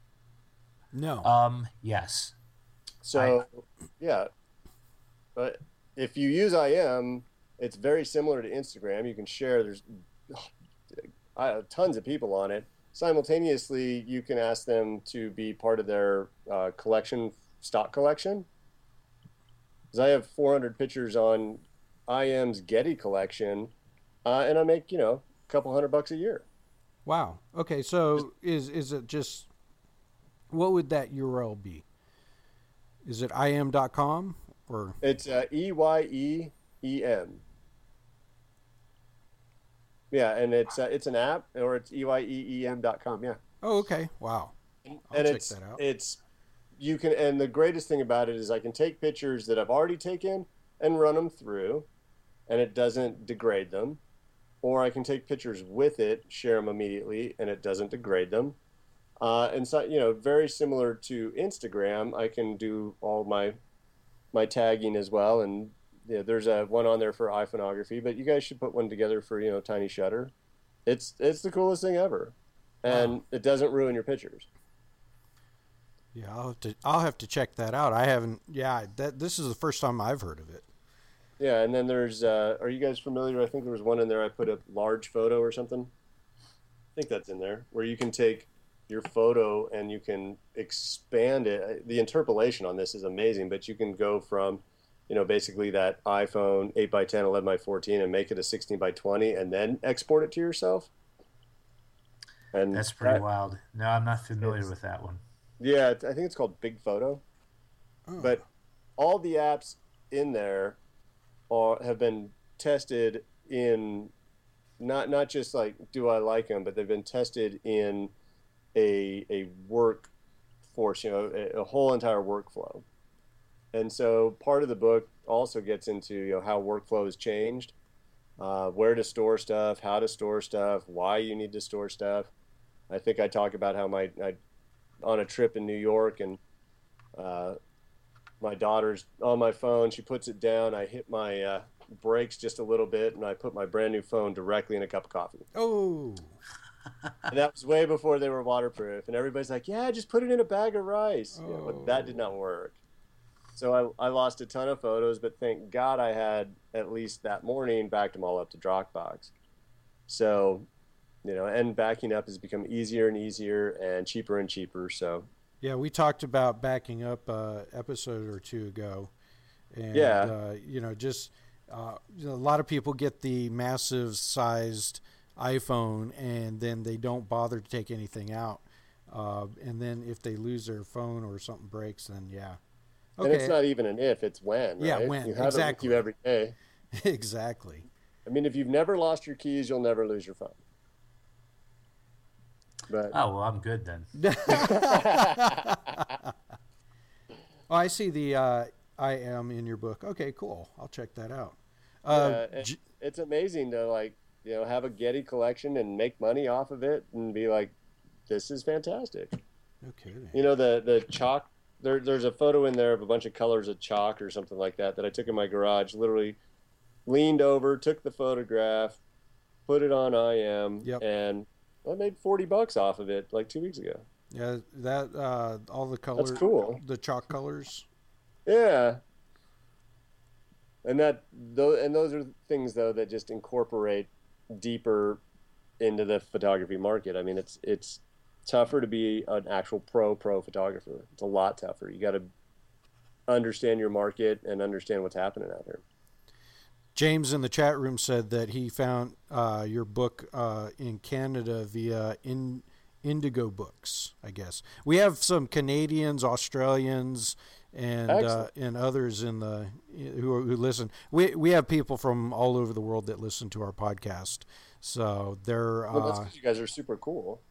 No. Um, yes. So, I, yeah. But if you use I M, it's very similar to Instagram. You can share. There's uh, tons of people on it. Simultaneously, you can ask them to be part of their uh, collection, stock collection. Because I have four hundred pictures on I M's Getty collection, uh, and I make, you know, a couple hundred bucks a year. Wow. Okay, so is is it just, what would that U R L be? Is it I M dot com or? It's uh, E Y E E M. Yeah, and it's uh, it's an app, or it's E Y E E M dot com. Yeah. Oh, okay. Wow. I'll and check it's, that out. It's you can, and the greatest thing about it is I can take pictures that I've already taken and run them through, and it doesn't degrade them. Or I can take pictures with it, share them immediately, and it doesn't degrade them. Uh, and so, you know, very similar to Instagram, I can do all my my tagging as well. And you know, there's a one on there for iPhoneography, but you guys should put one together for, you know, Tiny Shutter. It's it's the coolest thing ever, and wow. It doesn't ruin your pictures. Yeah, I'll have to I'll have to check that out. I haven't. Yeah, that this is the first time I've heard of it. Yeah, and then there's, uh, are you guys familiar? I think there was one in there. I put a large photo or something. I think that's in there, where you can take your photo and you can expand it. The interpolation on this is amazing, but you can go from, you know, basically that iPhone eight by ten, eleven by fourteen and make it a sixteen by twenty and then export it to yourself. And that's pretty that, wild. No, I'm not familiar with that one. Yeah, I think it's called Big Photo. Oh. But all the apps in there Are, have been tested in not not just like do I like them, but they've been tested in a a workforce, you know, a, a whole entire workflow. And so part of the book also gets into, you know, how workflow has changed, uh, where to store stuff, how to store stuff, why you need to store stuff. I think I talk about how my I, on a trip in New York and. Uh, My daughter's on my phone. She puts it down. I hit my uh, brakes just a little bit, and I put my brand new phone directly in a cup of coffee. Oh. And that was way before they were waterproof. And everybody's like, yeah, just put it in a bag of rice. Oh. You know, but that did not work. So I, I lost a ton of photos, but thank God I had, at least that morning, backed them all up to Dropbox. So, you know, and backing up has become easier and easier and cheaper and cheaper. So Yeah, we talked about backing up a episode or two ago, and Yeah. uh, you know, just uh, you know, a lot of people get the massive sized iPhone, and then they don't bother to take anything out, uh, and then if they lose their phone or something breaks, then yeah, And it's not even an if, it's when, Yeah, right? when, You have exactly. it with you every day. exactly. I mean, if you've never lost your keys, you'll never lose your phone. But Oh, well, I'm good then. Oh, I see the uh, I am in your book. Okay, cool. I'll check that out. Uh, yeah, it- J- it's amazing to like, you know, have a Getty collection and make money off of it and be like, this is fantastic. no kidding. You know, the the chalk. There, there's a photo in there of a bunch of colors of chalk or something like that that I took in my garage. Literally leaned over, took the photograph, put it on I M, Yep. and I made forty bucks off of it like two weeks ago. Yeah, that uh, all the colors. That's cool. The chalk colors. Yeah. And that though, and those are things though that just incorporate deeper into the photography market. I mean, it's it's tougher to be an actual pro pro photographer. It's a lot tougher. You got to understand your market and understand what's happening out there. James in the chat room said that he found uh, your book uh, in Canada via in Indigo Books. I guess we have some Canadians, Australians, and uh, Excellent. and others in the who who listen. We we have people from all over the world that listen to our podcast. So they're. Well, that's Uh, because you guys are super cool.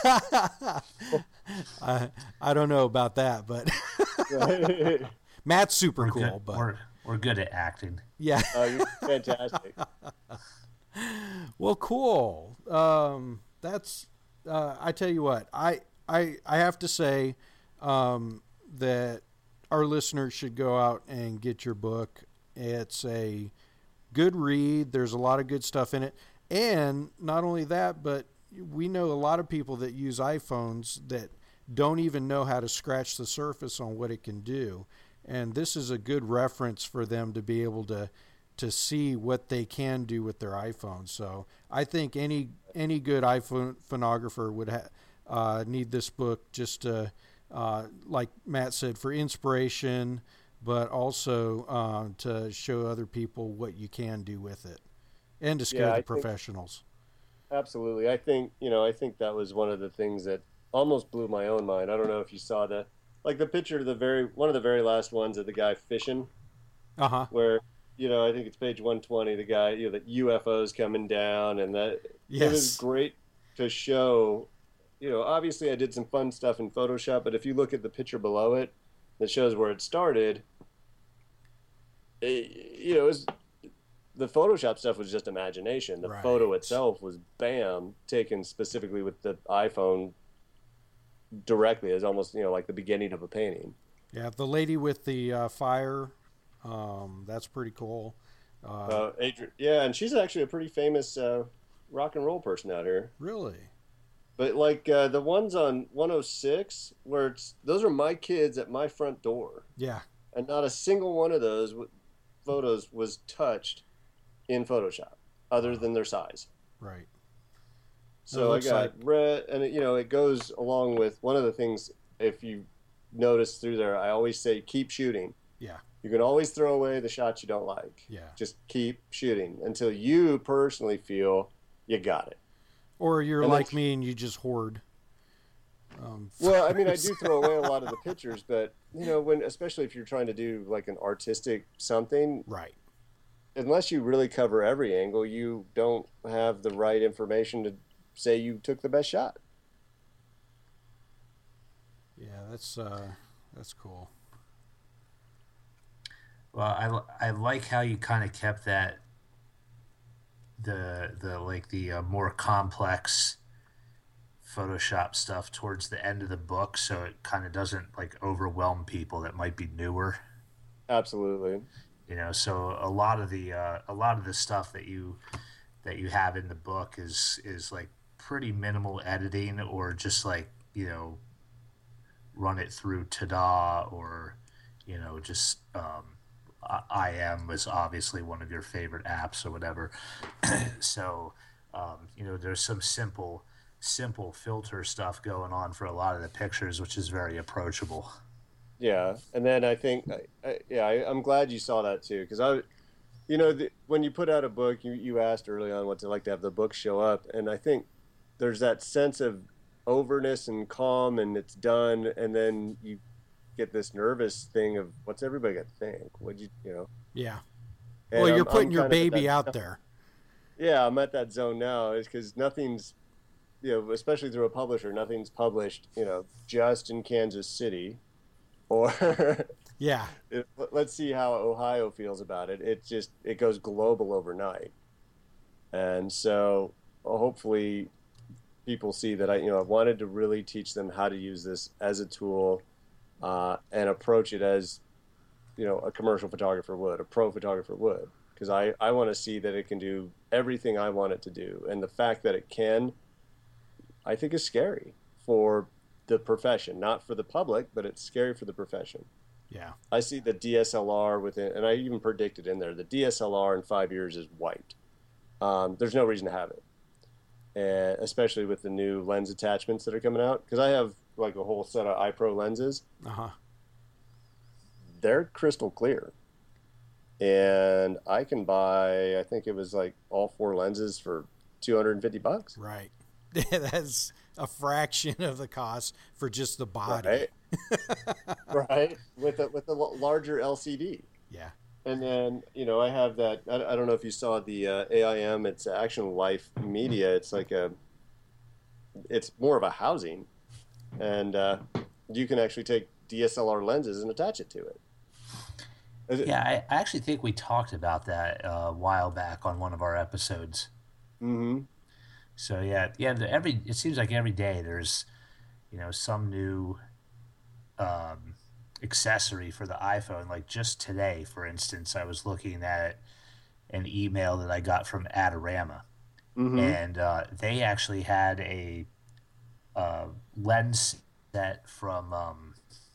I I don't know about that, but Matt's super We're cool. good. But We're, we're good at acting. yeah. Oh, you're fantastic. Well, cool. Um, that's. Uh, I tell you what. I I I have to say um, that our listeners should go out and get your book. It's a good read. There's a lot of good stuff in it, and not only that, but we know a lot of people that use iPhones that don't even know how to scratch the surface on what it can do. And this is a good reference for them to be able to to see what they can do with their iPhone. So I think any any good iPhone phonographer would ha- uh, need this book just to, uh, like Matt said, for inspiration, but also uh, to show other people what you can do with it, and to scare Yeah, the I think- professionals. Absolutely. I think, you know, I think that was one of the things that almost blew my own mind. I don't know if you saw the, like the picture of the very, one of the very last ones of the guy fishing, Uh huh. where, you know, I think it's page one twenty, the guy, you know, the U F Os coming down, and that, it was Yes. great to show, you know, obviously I did some fun stuff in Photoshop, but if you look at the picture below it, that shows where it started, it, you know, it was, the Photoshop stuff was just imagination. The Right. photo itself was bam, taken specifically with the iPhone directly. It's almost, you know, like the beginning of a painting. Yeah, the lady with the uh, fire. Um, that's pretty cool. Uh, Uh, Adri- yeah, and she's actually a pretty famous uh, rock and roll person out here. really? But like uh, the ones on one oh six, where it's those are my kids at my front door, Yeah. and not a single one of those w- photos was touched in Photoshop, other than their size. Right. So I looks got like- red, and it, you know it goes along with one of the things. If you notice through there, I always say keep shooting. Yeah. You can always throw away the shots you don't like. Yeah. Just keep shooting until you personally feel you got it. Or you're And then- like me and you just hoard. Um, Well, I mean, I do throw away a lot of the pictures, but you know, when especially if you're trying to do like an artistic something, right. unless you really cover every angle, you don't have the right information to say you took the best shot. Yeah, that's uh, that's cool. Well, I, I like how you kind of kept that the the like the uh, more complex Photoshop stuff towards the end of the book, so it kind of doesn't like overwhelm people that might be newer. Absolutely. You know, so a lot of the uh, a lot of the stuff that you that you have in the book is is like pretty minimal editing, or just like, you know, run it through Tada, or you know, just um, I M was obviously one of your favorite apps or whatever. So um, you know, there's some simple simple filter stuff going on for a lot of the pictures, which is very approachable. Yeah, and then I think, I, I, yeah, I, I'm glad you saw that too, because I, you know, the, when you put out a book, you, you asked early on what's it like to have the book show up, and I think there's that sense of overness and calm, and it's done, and then you get this nervous thing of what's everybody got to think? What'd you, you know? Yeah. And well, I'm- you're putting I'm your kind of at baby that- out there. Yeah, I'm at that zone now, is because nothing's, you know, especially through a publisher, nothing's published, you know, just in Kansas City, or Yeah. it, let's see how Ohio feels about it. It just it goes global overnight, and so uh, hopefully people see that I, you know, I wanted to really teach them how to use this as a tool, uh, and approach it as, you know, a commercial photographer would, a pro photographer would, because I I want to see that it can do everything I want it to do, and the fact that it can, I think, is scary for the profession, not for the public, but it's scary for the profession. Yeah. I see the D S L R within, and I even predicted in there, the D S L R in five years is white. Um, there's no reason to have it, and especially with the new lens attachments that are coming out. Because I have like a whole set of iPro lenses. Uh huh. They're crystal clear, and I can buy, I think it was like all four lenses for two hundred fifty bucks. Right. That's a fraction of the cost for just the body. Right. Right. With a, with a l- larger L C D. Yeah. And then, you know, I have that, I, I don't know if you saw the uh, A I M, it's Action Life Media. It's like a, it's more of a housing. And uh, you can actually take D S L R lenses and attach it to it. Is it- Yeah, I, I actually think we talked about that uh, a while back on one of our episodes. Mhm. So yeah, yeah. The, every it seems like every day there's, you know, some new um, accessory for the iPhone. Like just today, for instance, I was looking at an email that I got from Adorama, Mhm. and uh, they actually had a uh, lens set from. Um,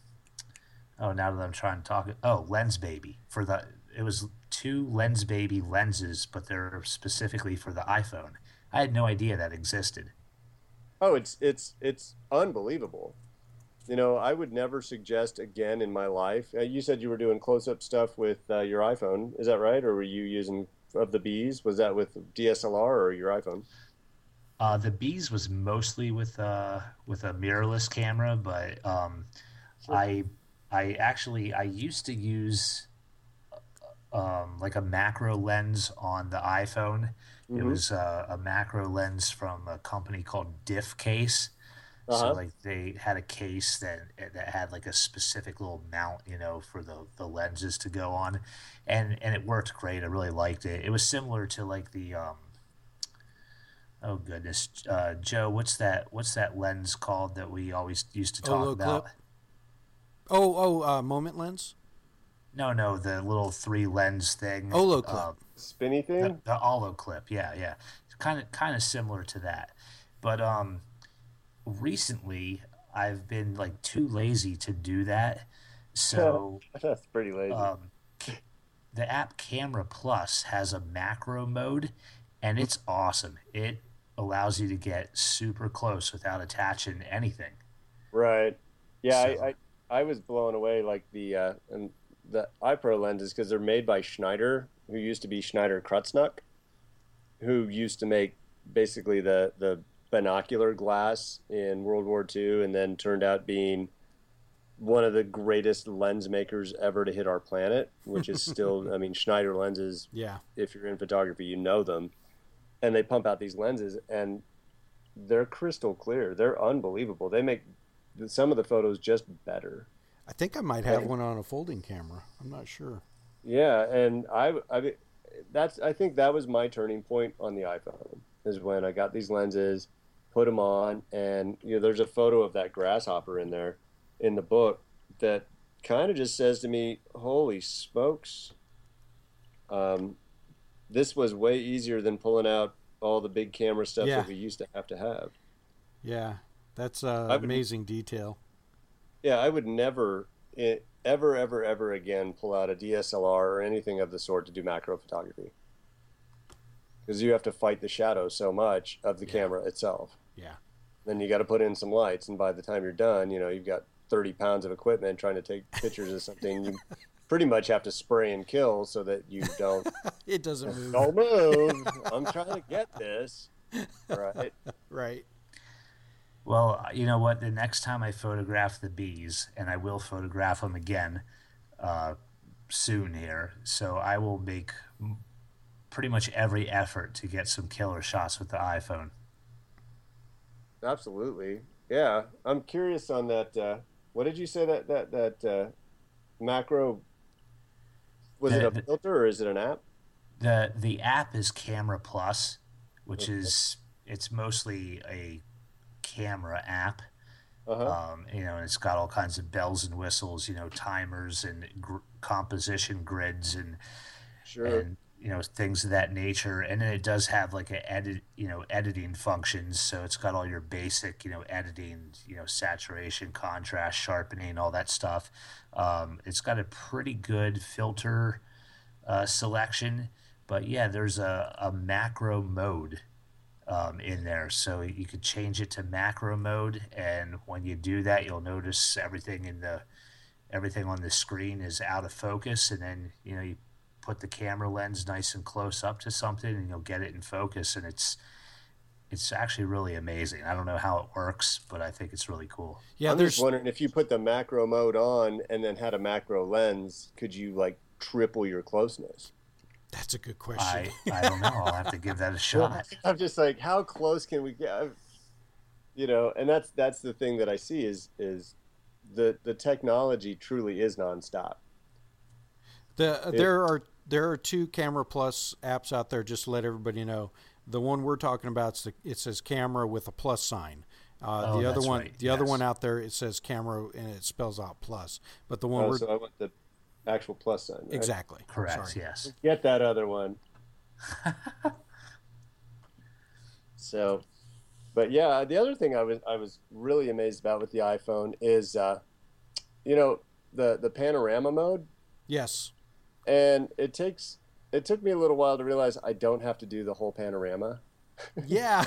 oh, now that I'm trying to talk, oh, Lens Baby for the. It was two Lens Baby lenses, but they're specifically for the iPhone. I had no idea that existed. Oh, it's it's it's unbelievable. You know, I would never suggest again in my life. Uh, you said you were doing close-up stuff with uh, your iPhone. Is that right? Or were you using of the Bs? Was that with D S L R or your iPhone? Uh, the Bees was mostly with uh, with a mirrorless camera, but um, I I actually I used to use um, like a macro lens on the iPhone. It Mhm. was uh, a macro lens from a company called Diff Case. Uh-huh. So like they had a case that that had like a specific little mount, you know, for the, the lenses to go on, and and it worked great. I really liked it. It was similar to like the um, oh goodness, uh, Joe, what's that? What's that lens called that we always used to talk Olo about? clip? Oh, oh, uh, moment lens? No, no, the little three lens thing. Olo clip. Uh, Spinny the, thing? the Olo clip, yeah, yeah, kind of kind of similar to that, but um, recently I've been like too lazy to do that, so That's pretty lazy. um, the app Camera Plus has a macro mode, and it's awesome. It allows you to get super close without attaching anything. Right. Yeah, So- I, I I was blown away like the uh, and the iPro lenses because they're made by Schneider, who used to be Schneider Kreuznach, who used to make basically the the binocular glass in World War Two, and then turned out being one of the greatest lens makers ever to hit our planet, which is still, I mean, Schneider lenses, Yeah. if you're in photography, you know them. And they pump out these lenses, and they're crystal clear. They're unbelievable. They make the, some of the photos just better. I think I might have And- one on a folding camera. I'm not sure. Yeah, and I, I, that's, I think that was my turning point on the iPhone, is when I got these lenses, put them on, and you know, there's a photo of that grasshopper in there, in the book, that kind of just says to me, "Holy smokes, um, this was way easier than pulling out all the big camera stuff Yeah. that we used to have to have." Yeah. That's uh, I would- amazing detail. Yeah, I would never, eh, ever, ever, ever again pull out a D S L R or anything of the sort to do macro photography, because you have to fight the shadow so much of the Yeah. camera itself. Yeah. Then you got to put in some lights, and by the time you're done, you know, you've got thirty pounds of equipment trying to take pictures of something. You pretty much have to spray and kill so that you don't. It doesn't move. Don't move. I'm trying to get this. Right. Right. Well, you know what? The next time I photograph the bees, and I will photograph them again uh, soon here, so I will make pretty much every effort to get some killer shots with the iPhone. Absolutely. Yeah. I'm curious on that. Uh, what did you say that, that, that uh, macro, was The- it a the- filter or is it an app? The the app is Camera Plus, which Okay. is it's mostly a camera app. Uh-huh. Um, you know, and it's got all kinds of bells and whistles, you know, timers and gr- composition grids and Sure. and you know things of that nature. And then it does have like a edit, you know, editing functions. So it's got all your basic, you know, editing, you know, saturation, contrast, sharpening, all that stuff. Um, it's got a pretty good filter uh, selection, but yeah, there's a, a macro mode um, in there, so you could change it to macro mode, and when you do that, you'll notice everything in the everything on the screen is out of focus, and then you know you put the camera lens nice and close up to something, and you'll get it in focus, and it's it's actually really amazing. I don't know how it works, but I think it's really cool. Yeah, I'm there's just wondering if you put the macro mode on and then had a macro lens, could you like triple your closeness? that's a good question. I I don't know. I'll have to give that a shot. I'm just like, how close can we get? I've- You know, and that's that's the thing that I see is is the the technology truly is nonstop. The there are there are two Camera Plus apps out there. Just to let everybody know, the one we're talking about, the, it says Camera with a plus sign. Uh, Oh, the other that's one, right, the other yes. one out there, it says Camera and it spells out plus. But the one Oh, we're so I want the actual plus sign. Right? exactly Correct. Sorry. Yes. Get that other one. So, but yeah, the other thing I was I was really amazed about with the iPhone is, uh, you know, the the panorama mode, Yes. and it takes it took me a little while to realize I don't have to do the whole panorama. Yeah.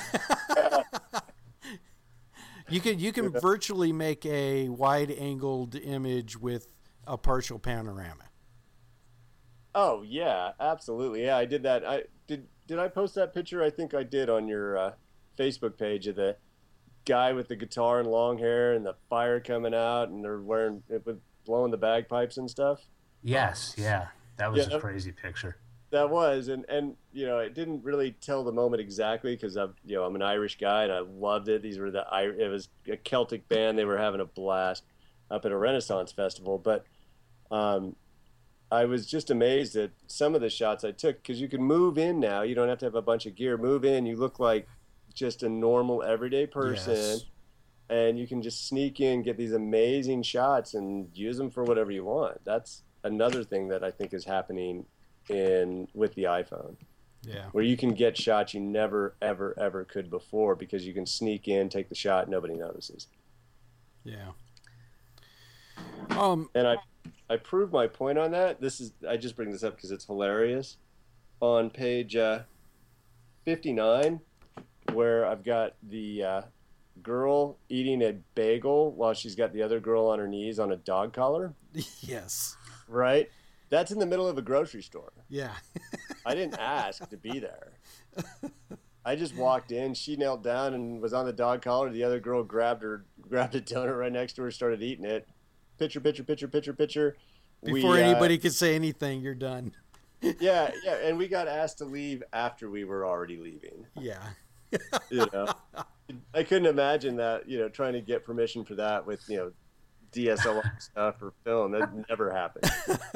you can you can virtually make a wide angled image with a partial panorama. Oh yeah, absolutely. Yeah, I did that. I did. Did I post that picture? I think I did on your uh, Facebook page of the guy with the guitar and long hair and the fire coming out, and they're wearing with blowing the bagpipes and stuff. Yes. Yeah. That was Yeah. a crazy picture. That was, and and you know, it didn't really tell the moment exactly because I'm you know I'm an Irish guy and I loved it. These were the I it was a Celtic band. They were having a blast up at a Renaissance festival, but. Um, I was just amazed at some of the shots I took because you can move in now. You don't have to have a bunch of gear. Move in. You look like just a normal everyday person, Yes. and you can just sneak in, get these amazing shots, and use them for whatever you want. That's another thing that I think is happening in with the iPhone, Yeah. where you can get shots you never, ever, ever could before because you can sneak in, take the shot, nobody notices. Yeah. Um. And I, I proved my point on that. This is I just bring this up because it's hilarious. On page uh, fifty-nine, where I've got the uh, girl eating a bagel while she's got the other girl on her knees on a dog collar. Yes. Right. That's in the middle of a grocery store. Yeah. I didn't ask to be there. I just walked in. She knelt down and was on the dog collar. The other girl grabbed her, grabbed a donut right next to her, started eating it. Picture, picture, picture, picture, picture. Before We, uh, anybody could say anything, you're done. yeah, yeah, and we got asked to leave after we were already leaving. Yeah. You know, I couldn't imagine that. You know, trying to get permission for that with you know D S L R stuff or film that never happened.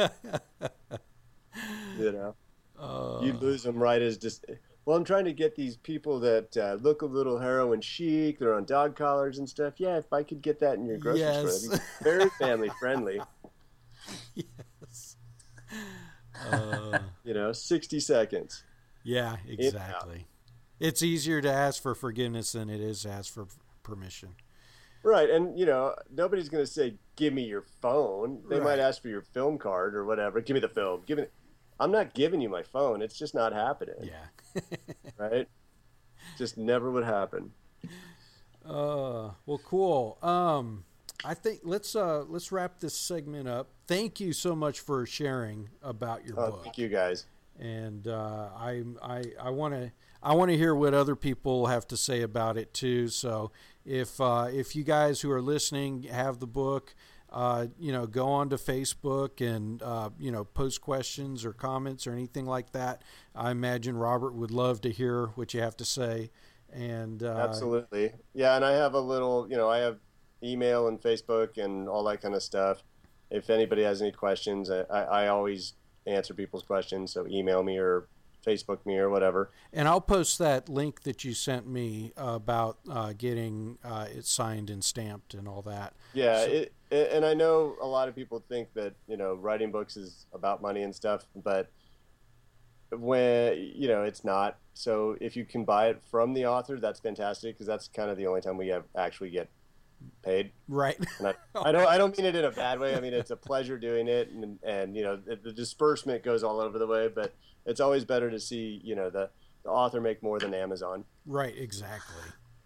You know, Uh, you lose them right as just. Well, I'm trying to get these people that uh, look a little heroin chic. They're on dog collars and stuff. Yeah, if I could get that in your grocery Yes. store, that'd be very family friendly. yes. Uh, You know, sixty seconds. yeah, exactly. It's easier to ask for forgiveness than it is to ask for permission. Right, and you know, nobody's going to say, "Give me your phone." They Right. might ask for your film card or whatever. Give me the film. Give me. I'm not giving you my phone. It's just not happening. Yeah. Right. Just never would happen. Uh, well, cool. Um, I think let's uh let's wrap this segment up. Thank you so much for sharing about your Oh, book. thank you guys. And uh, I I I want to I want to hear what other people have to say about it too. So if uh, if you guys who are listening have the book, uh, you know, go on to Facebook and uh, you know, post questions or comments or anything like that. I imagine Robert would love to hear what you have to say. And uh, Absolutely, yeah. And I have a little, you know, I have email and Facebook and all that kind of stuff. If anybody has any questions, I, I always answer people's questions. So email me or Facebook me or whatever. And I'll post that link that you sent me uh, about uh, getting uh, it signed and stamped and all that. Yeah, So- it, it, and I know a lot of people think that, you know, writing books is about money and stuff, but when, you know, it's not. So if you can buy it from the author, that's fantastic, because that's kind of the only time we have actually get paid. Right. And I, I don't I don't mean it in a bad way. I mean, it's a pleasure doing it, and and you know, the, the disbursement goes all over the way, but it's always better to see, you know, the, the author make more than Amazon. Right. Exactly.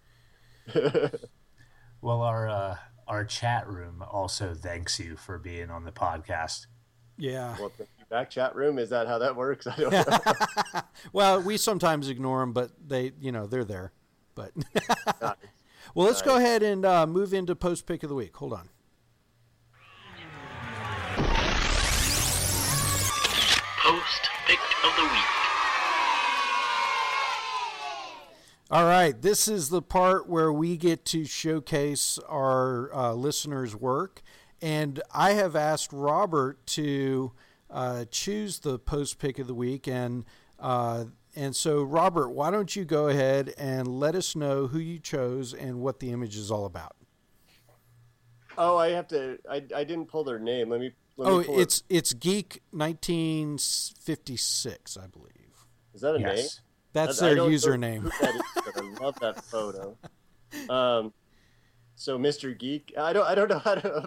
Well, our uh, our chat room also thanks you for being on the podcast. Yeah. Well, thank you back, chat room. Is that how that works? I don't know. Well, we sometimes ignore them, but they, you know, they're there. But Nice. well, let's go Nice. ahead and uh, move into post pick of the week. Hold on. Post pick of the week. All right, this is the part where we get to showcase our uh, listeners' work, and I have asked Robert to uh, choose the post pick of the week, and uh, and so Robert, why don't you go ahead and let us know who you chose and what the image is all about? Oh, I have to. I, I didn't pull their name. Let me. Let Oh, me pull it's it's Geek nineteen fifty-six, I believe. It. Is that a name? Yes. That's I their don't know username. who that is, but I love that photo. Um, so Mister Geek, I don't, I don't know how to.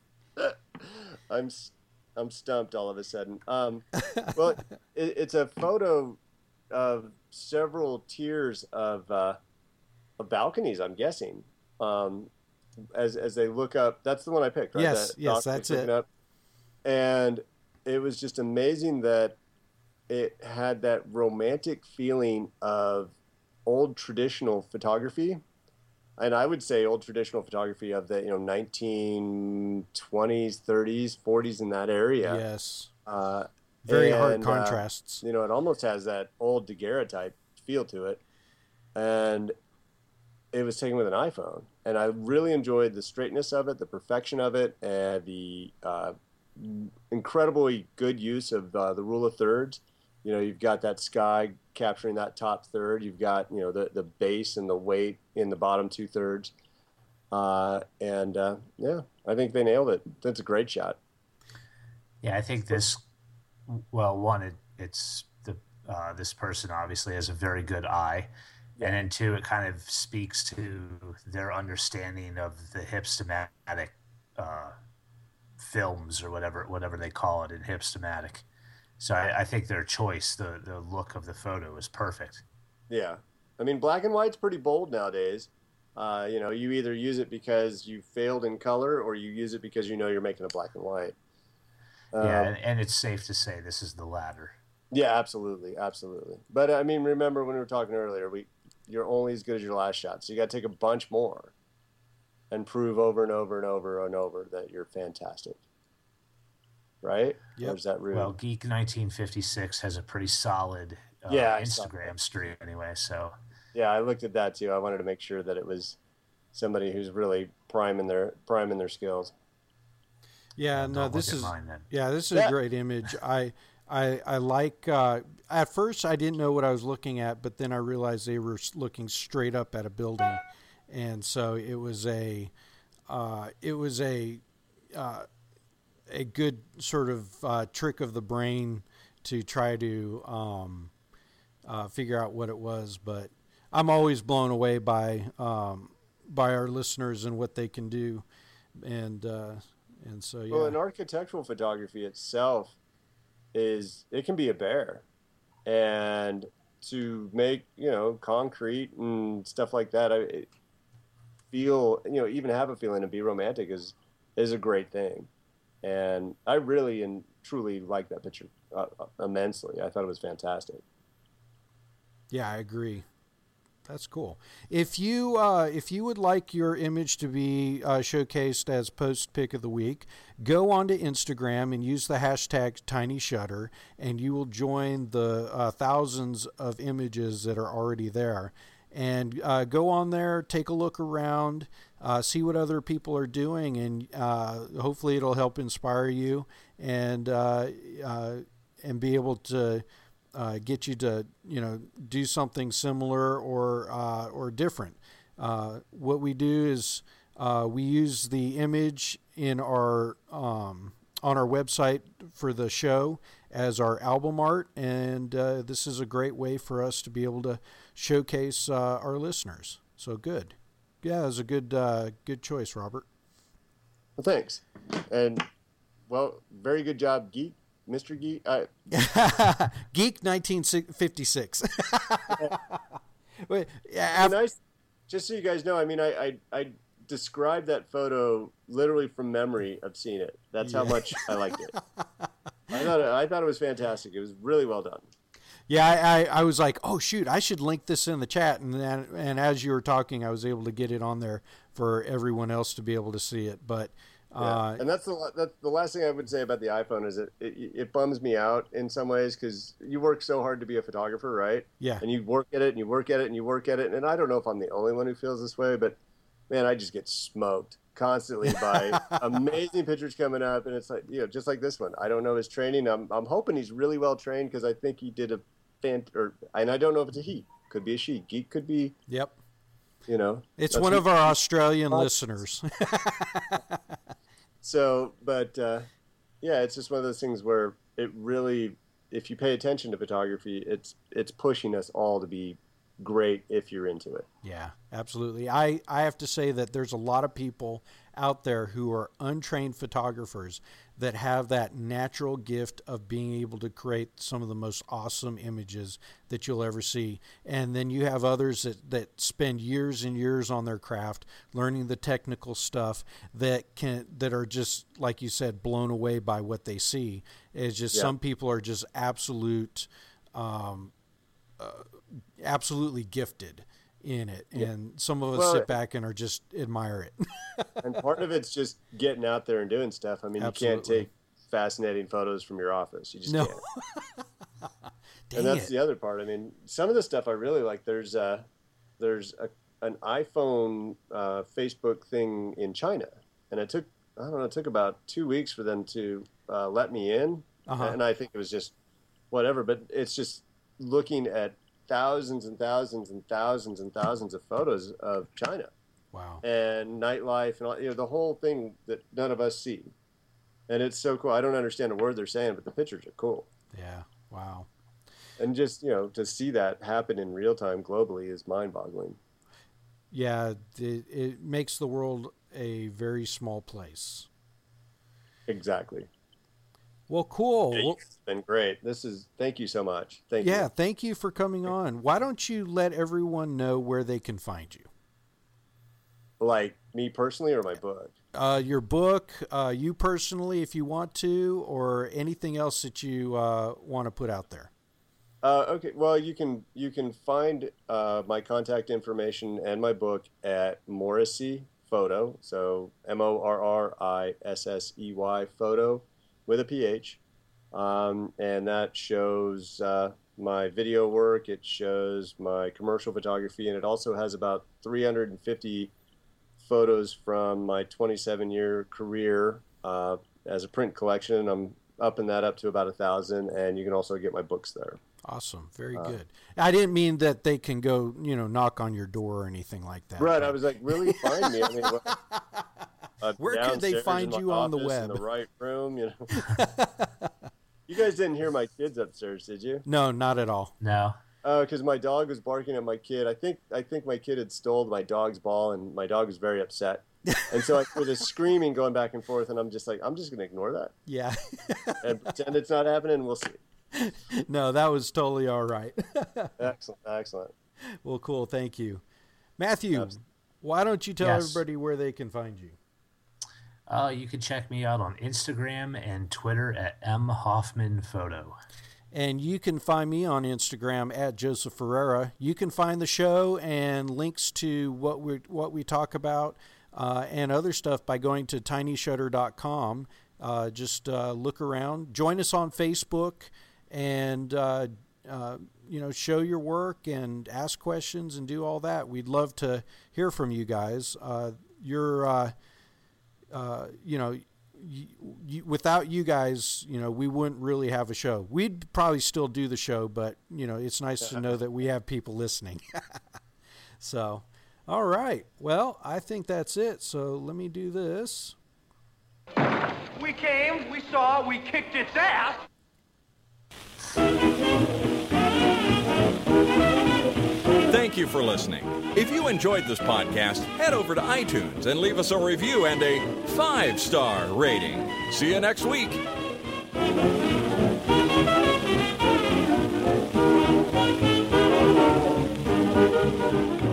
I'm, s- I'm stumped all of a sudden. Um, well, it, it's a photo of several tiers of, uh, of balconies. I'm guessing, um, as as they look up. That's the one I picked, right? Yes, That yes, balcony that's looking it. Up. And it was just amazing that it had that romantic feeling of old traditional photography, and I would say old traditional photography of the, you know, nineteen twenties, thirties, forties, in that area. Yes, Uh, very hard and, uh, contrasts. you know, it almost has that old daguerreotype feel to it, and it was taken with an iPhone, and I really enjoyed the straightness of it, the perfection of it, and the uh, incredibly good use of uh, the rule of thirds. You know, you've got that sky capturing that top third. You've got, you know, the, the base and the weight in the bottom two thirds. Uh, and uh, yeah, I think they nailed it. That's a great shot. Yeah, I think this. Well, one, it, it's the uh, this person obviously has a very good eye, and then two, it kind of speaks to their understanding of the hipstamatic uh, films or whatever whatever they call it in hipstamatic. So I, I think their choice, the the look of the photo, is perfect. Yeah. I mean, black and white's pretty bold nowadays. Uh, you know, you either use it because you failed in color, or you use it because you know you're making a black and white. Um, Yeah, and, and it's safe to say this is the latter. Yeah, absolutely, absolutely. But I mean, remember when we were talking earlier, we you're only as good as your last shot, so you got to take a bunch more and prove over and over and over and over that you're fantastic. Right? Yep. Or is that rude? Well, Geek nineteen fifty-six has a pretty solid uh, Yeah, I saw Instagram stream anyway, so Yeah, I looked at that too. I wanted to make sure that it was somebody who's really priming their priming their skills. Yeah, don't no, look this at is mine then. yeah, this is Yeah. a great image. I I I like. Uh, at first, I didn't know what I was looking at, but then I realized they were s- looking straight up at a building, and so it was a uh, it was a uh, a good sort of uh, trick of the brain to try to um, uh, figure out what it was. But I'm always blown away by um, by our listeners and what they can do, and uh, and so yeah. Well, an architectural photography itself is it can be a bear, and to make, you know, concrete and stuff like that, I, it, feel, you know, even have a feeling and be romantic is is a great thing. And I really and truly like that picture uh, immensely. I thought it was fantastic. Yeah, I agree. That's cool. If you uh, if you would like your image to be uh, showcased as post pick of the week, go onto Instagram and use the hashtag TinyShutter, and you will join the uh, thousands of images that are already there. And uh, go on there, take a look around, uh, see what other people are doing, and uh, hopefully it'll help inspire you and uh, uh, and be able to. Uh, get you to, you know, do something similar or uh, or different. Uh, what we do is uh, we use the image in our um, on our website for the show as our album art, and uh, this is a great way for us to be able to showcase uh, our listeners. So good, yeah, it was a good uh, good choice, Robert. Well, thanks, and well, very good job, Geek. Mister Geek, I... Geek nineteen fifty-six. Wait, yeah, nice. Just so you guys know, I mean, I, I I described that photo literally from memory of seeing it. That's yeah. how much I liked it. I thought it, I thought it was fantastic. It was really well done. Yeah, I, I, I was like, oh shoot, I should link this in the chat, and then and as you were talking, I was able to get it on there for everyone else to be able to see it, but. Yeah. Uh, and that's the that's the last thing I would say about the iPhone is it it, it bums me out in some ways because you work so hard to be a photographer, right? Yeah. And you work at it and you work at it and you work at it, and I don't know if I'm the only one who feels this way, but man, I just get smoked constantly by amazing pictures coming up, and it's like, you know, just like this one. I don't know his training. I'm I'm hoping he's really well trained because I think he did a fan or and I don't know if it's a he. Could be a she. Geek could be. Yep. You know. It's one of our Australian listeners. So, but uh, yeah, it's just one of those things where it really, if you pay attention to photography, it's it's pushing us all to be great if you're into it. Yeah, absolutely. I, I have to say that there's a lot of people out there who are untrained photographers that have that natural gift of being able to create some of the most awesome images that you'll ever see. And then you have others that, that spend years and years on their craft, learning the technical stuff that can that are just, like you said, blown away by what they see. It's just yeah. Some people are just absolute, um, uh, absolutely gifted in it, and yeah. some of us well, sit back and are just admire it. And part of it's just getting out there and doing stuff. I mean, Absolutely. You can't take fascinating photos from your office. You just no. can't. And that's it. The other part. I mean, some of the stuff I really like. There's uh, there's a, an iPhone uh, Facebook thing in China, and it took I don't know, it took about two weeks for them to uh, let me in, uh-huh. and I think it was just whatever. But it's just looking at thousands and thousands and thousands and thousands of photos of China. Wow. And nightlife and all, you know, the whole thing that none of us see. And it's so cool. I don't understand a word they're saying, but the pictures are cool. Yeah. Wow. And just, you know, to see that happen in real time globally is mind-boggling. Yeah, it, it makes the world a very small place. Exactly. Well, cool. Yeah, it's been great. This is, thank you so much. Thank yeah, you. Yeah, thank you for coming on. Why don't you let everyone know where they can find you? Like me personally or my book? Uh, your book, uh, you personally, if you want to, or anything else that you uh, want to put out there. Uh, okay, well, you can you can find uh, my contact information and my book at Morrissey Photo, so M O R R I S S E Y Photo, with a P H, um, and that shows uh, my video work, it shows my commercial photography, and it also has about three hundred fifty photos from my twenty-seven year career uh, as a print collection. I'm upping that up to about a thousand, and you can also get my books there. Awesome. Very uh, good. I didn't mean that they can go, you know, knock on your door or anything like that. Right. But... I was like, really find me? I mean, what, uh, where can they find you on the web? In the right room, you know. You guys didn't hear my kids upstairs, did you? No, not at all. No. Oh, uh, because my dog was barking at my kid. I think I think my kid had stole my dog's ball, and my dog was very upset. And so I hear this screaming going back and forth, and I'm just like, I'm just going to ignore that. Yeah. And pretend it's not happening. We'll see. No, that was totally all right. Excellent. Excellent. Well, cool. Thank you. Matthew, Absolutely. Why don't you tell Yes. everybody where they can find you? Uh, you can check me out on Instagram and Twitter at M Hoffman Photo. And you can find me on Instagram at Joseph Ferreira. You can find the show and links to what we what we talk about uh, and other stuff by going to tiny shutter dot com. Uh, just uh, look around. Join us on Facebook, and uh, uh, you know, show your work and ask questions and do all that. We'd love to hear from you guys. Uh, you're, uh, uh, you know. You, you, without you guys, you know, we wouldn't really have a show. We'd probably still do the show, but, you know, it's nice to know that we have people listening. So, all right. Well, I think that's it. So let me do this. We came, we saw, we kicked its ass. Thank you for listening. If you enjoyed this podcast, head over to iTunes and leave us a review and a five-star rating. See you next week. Thank you.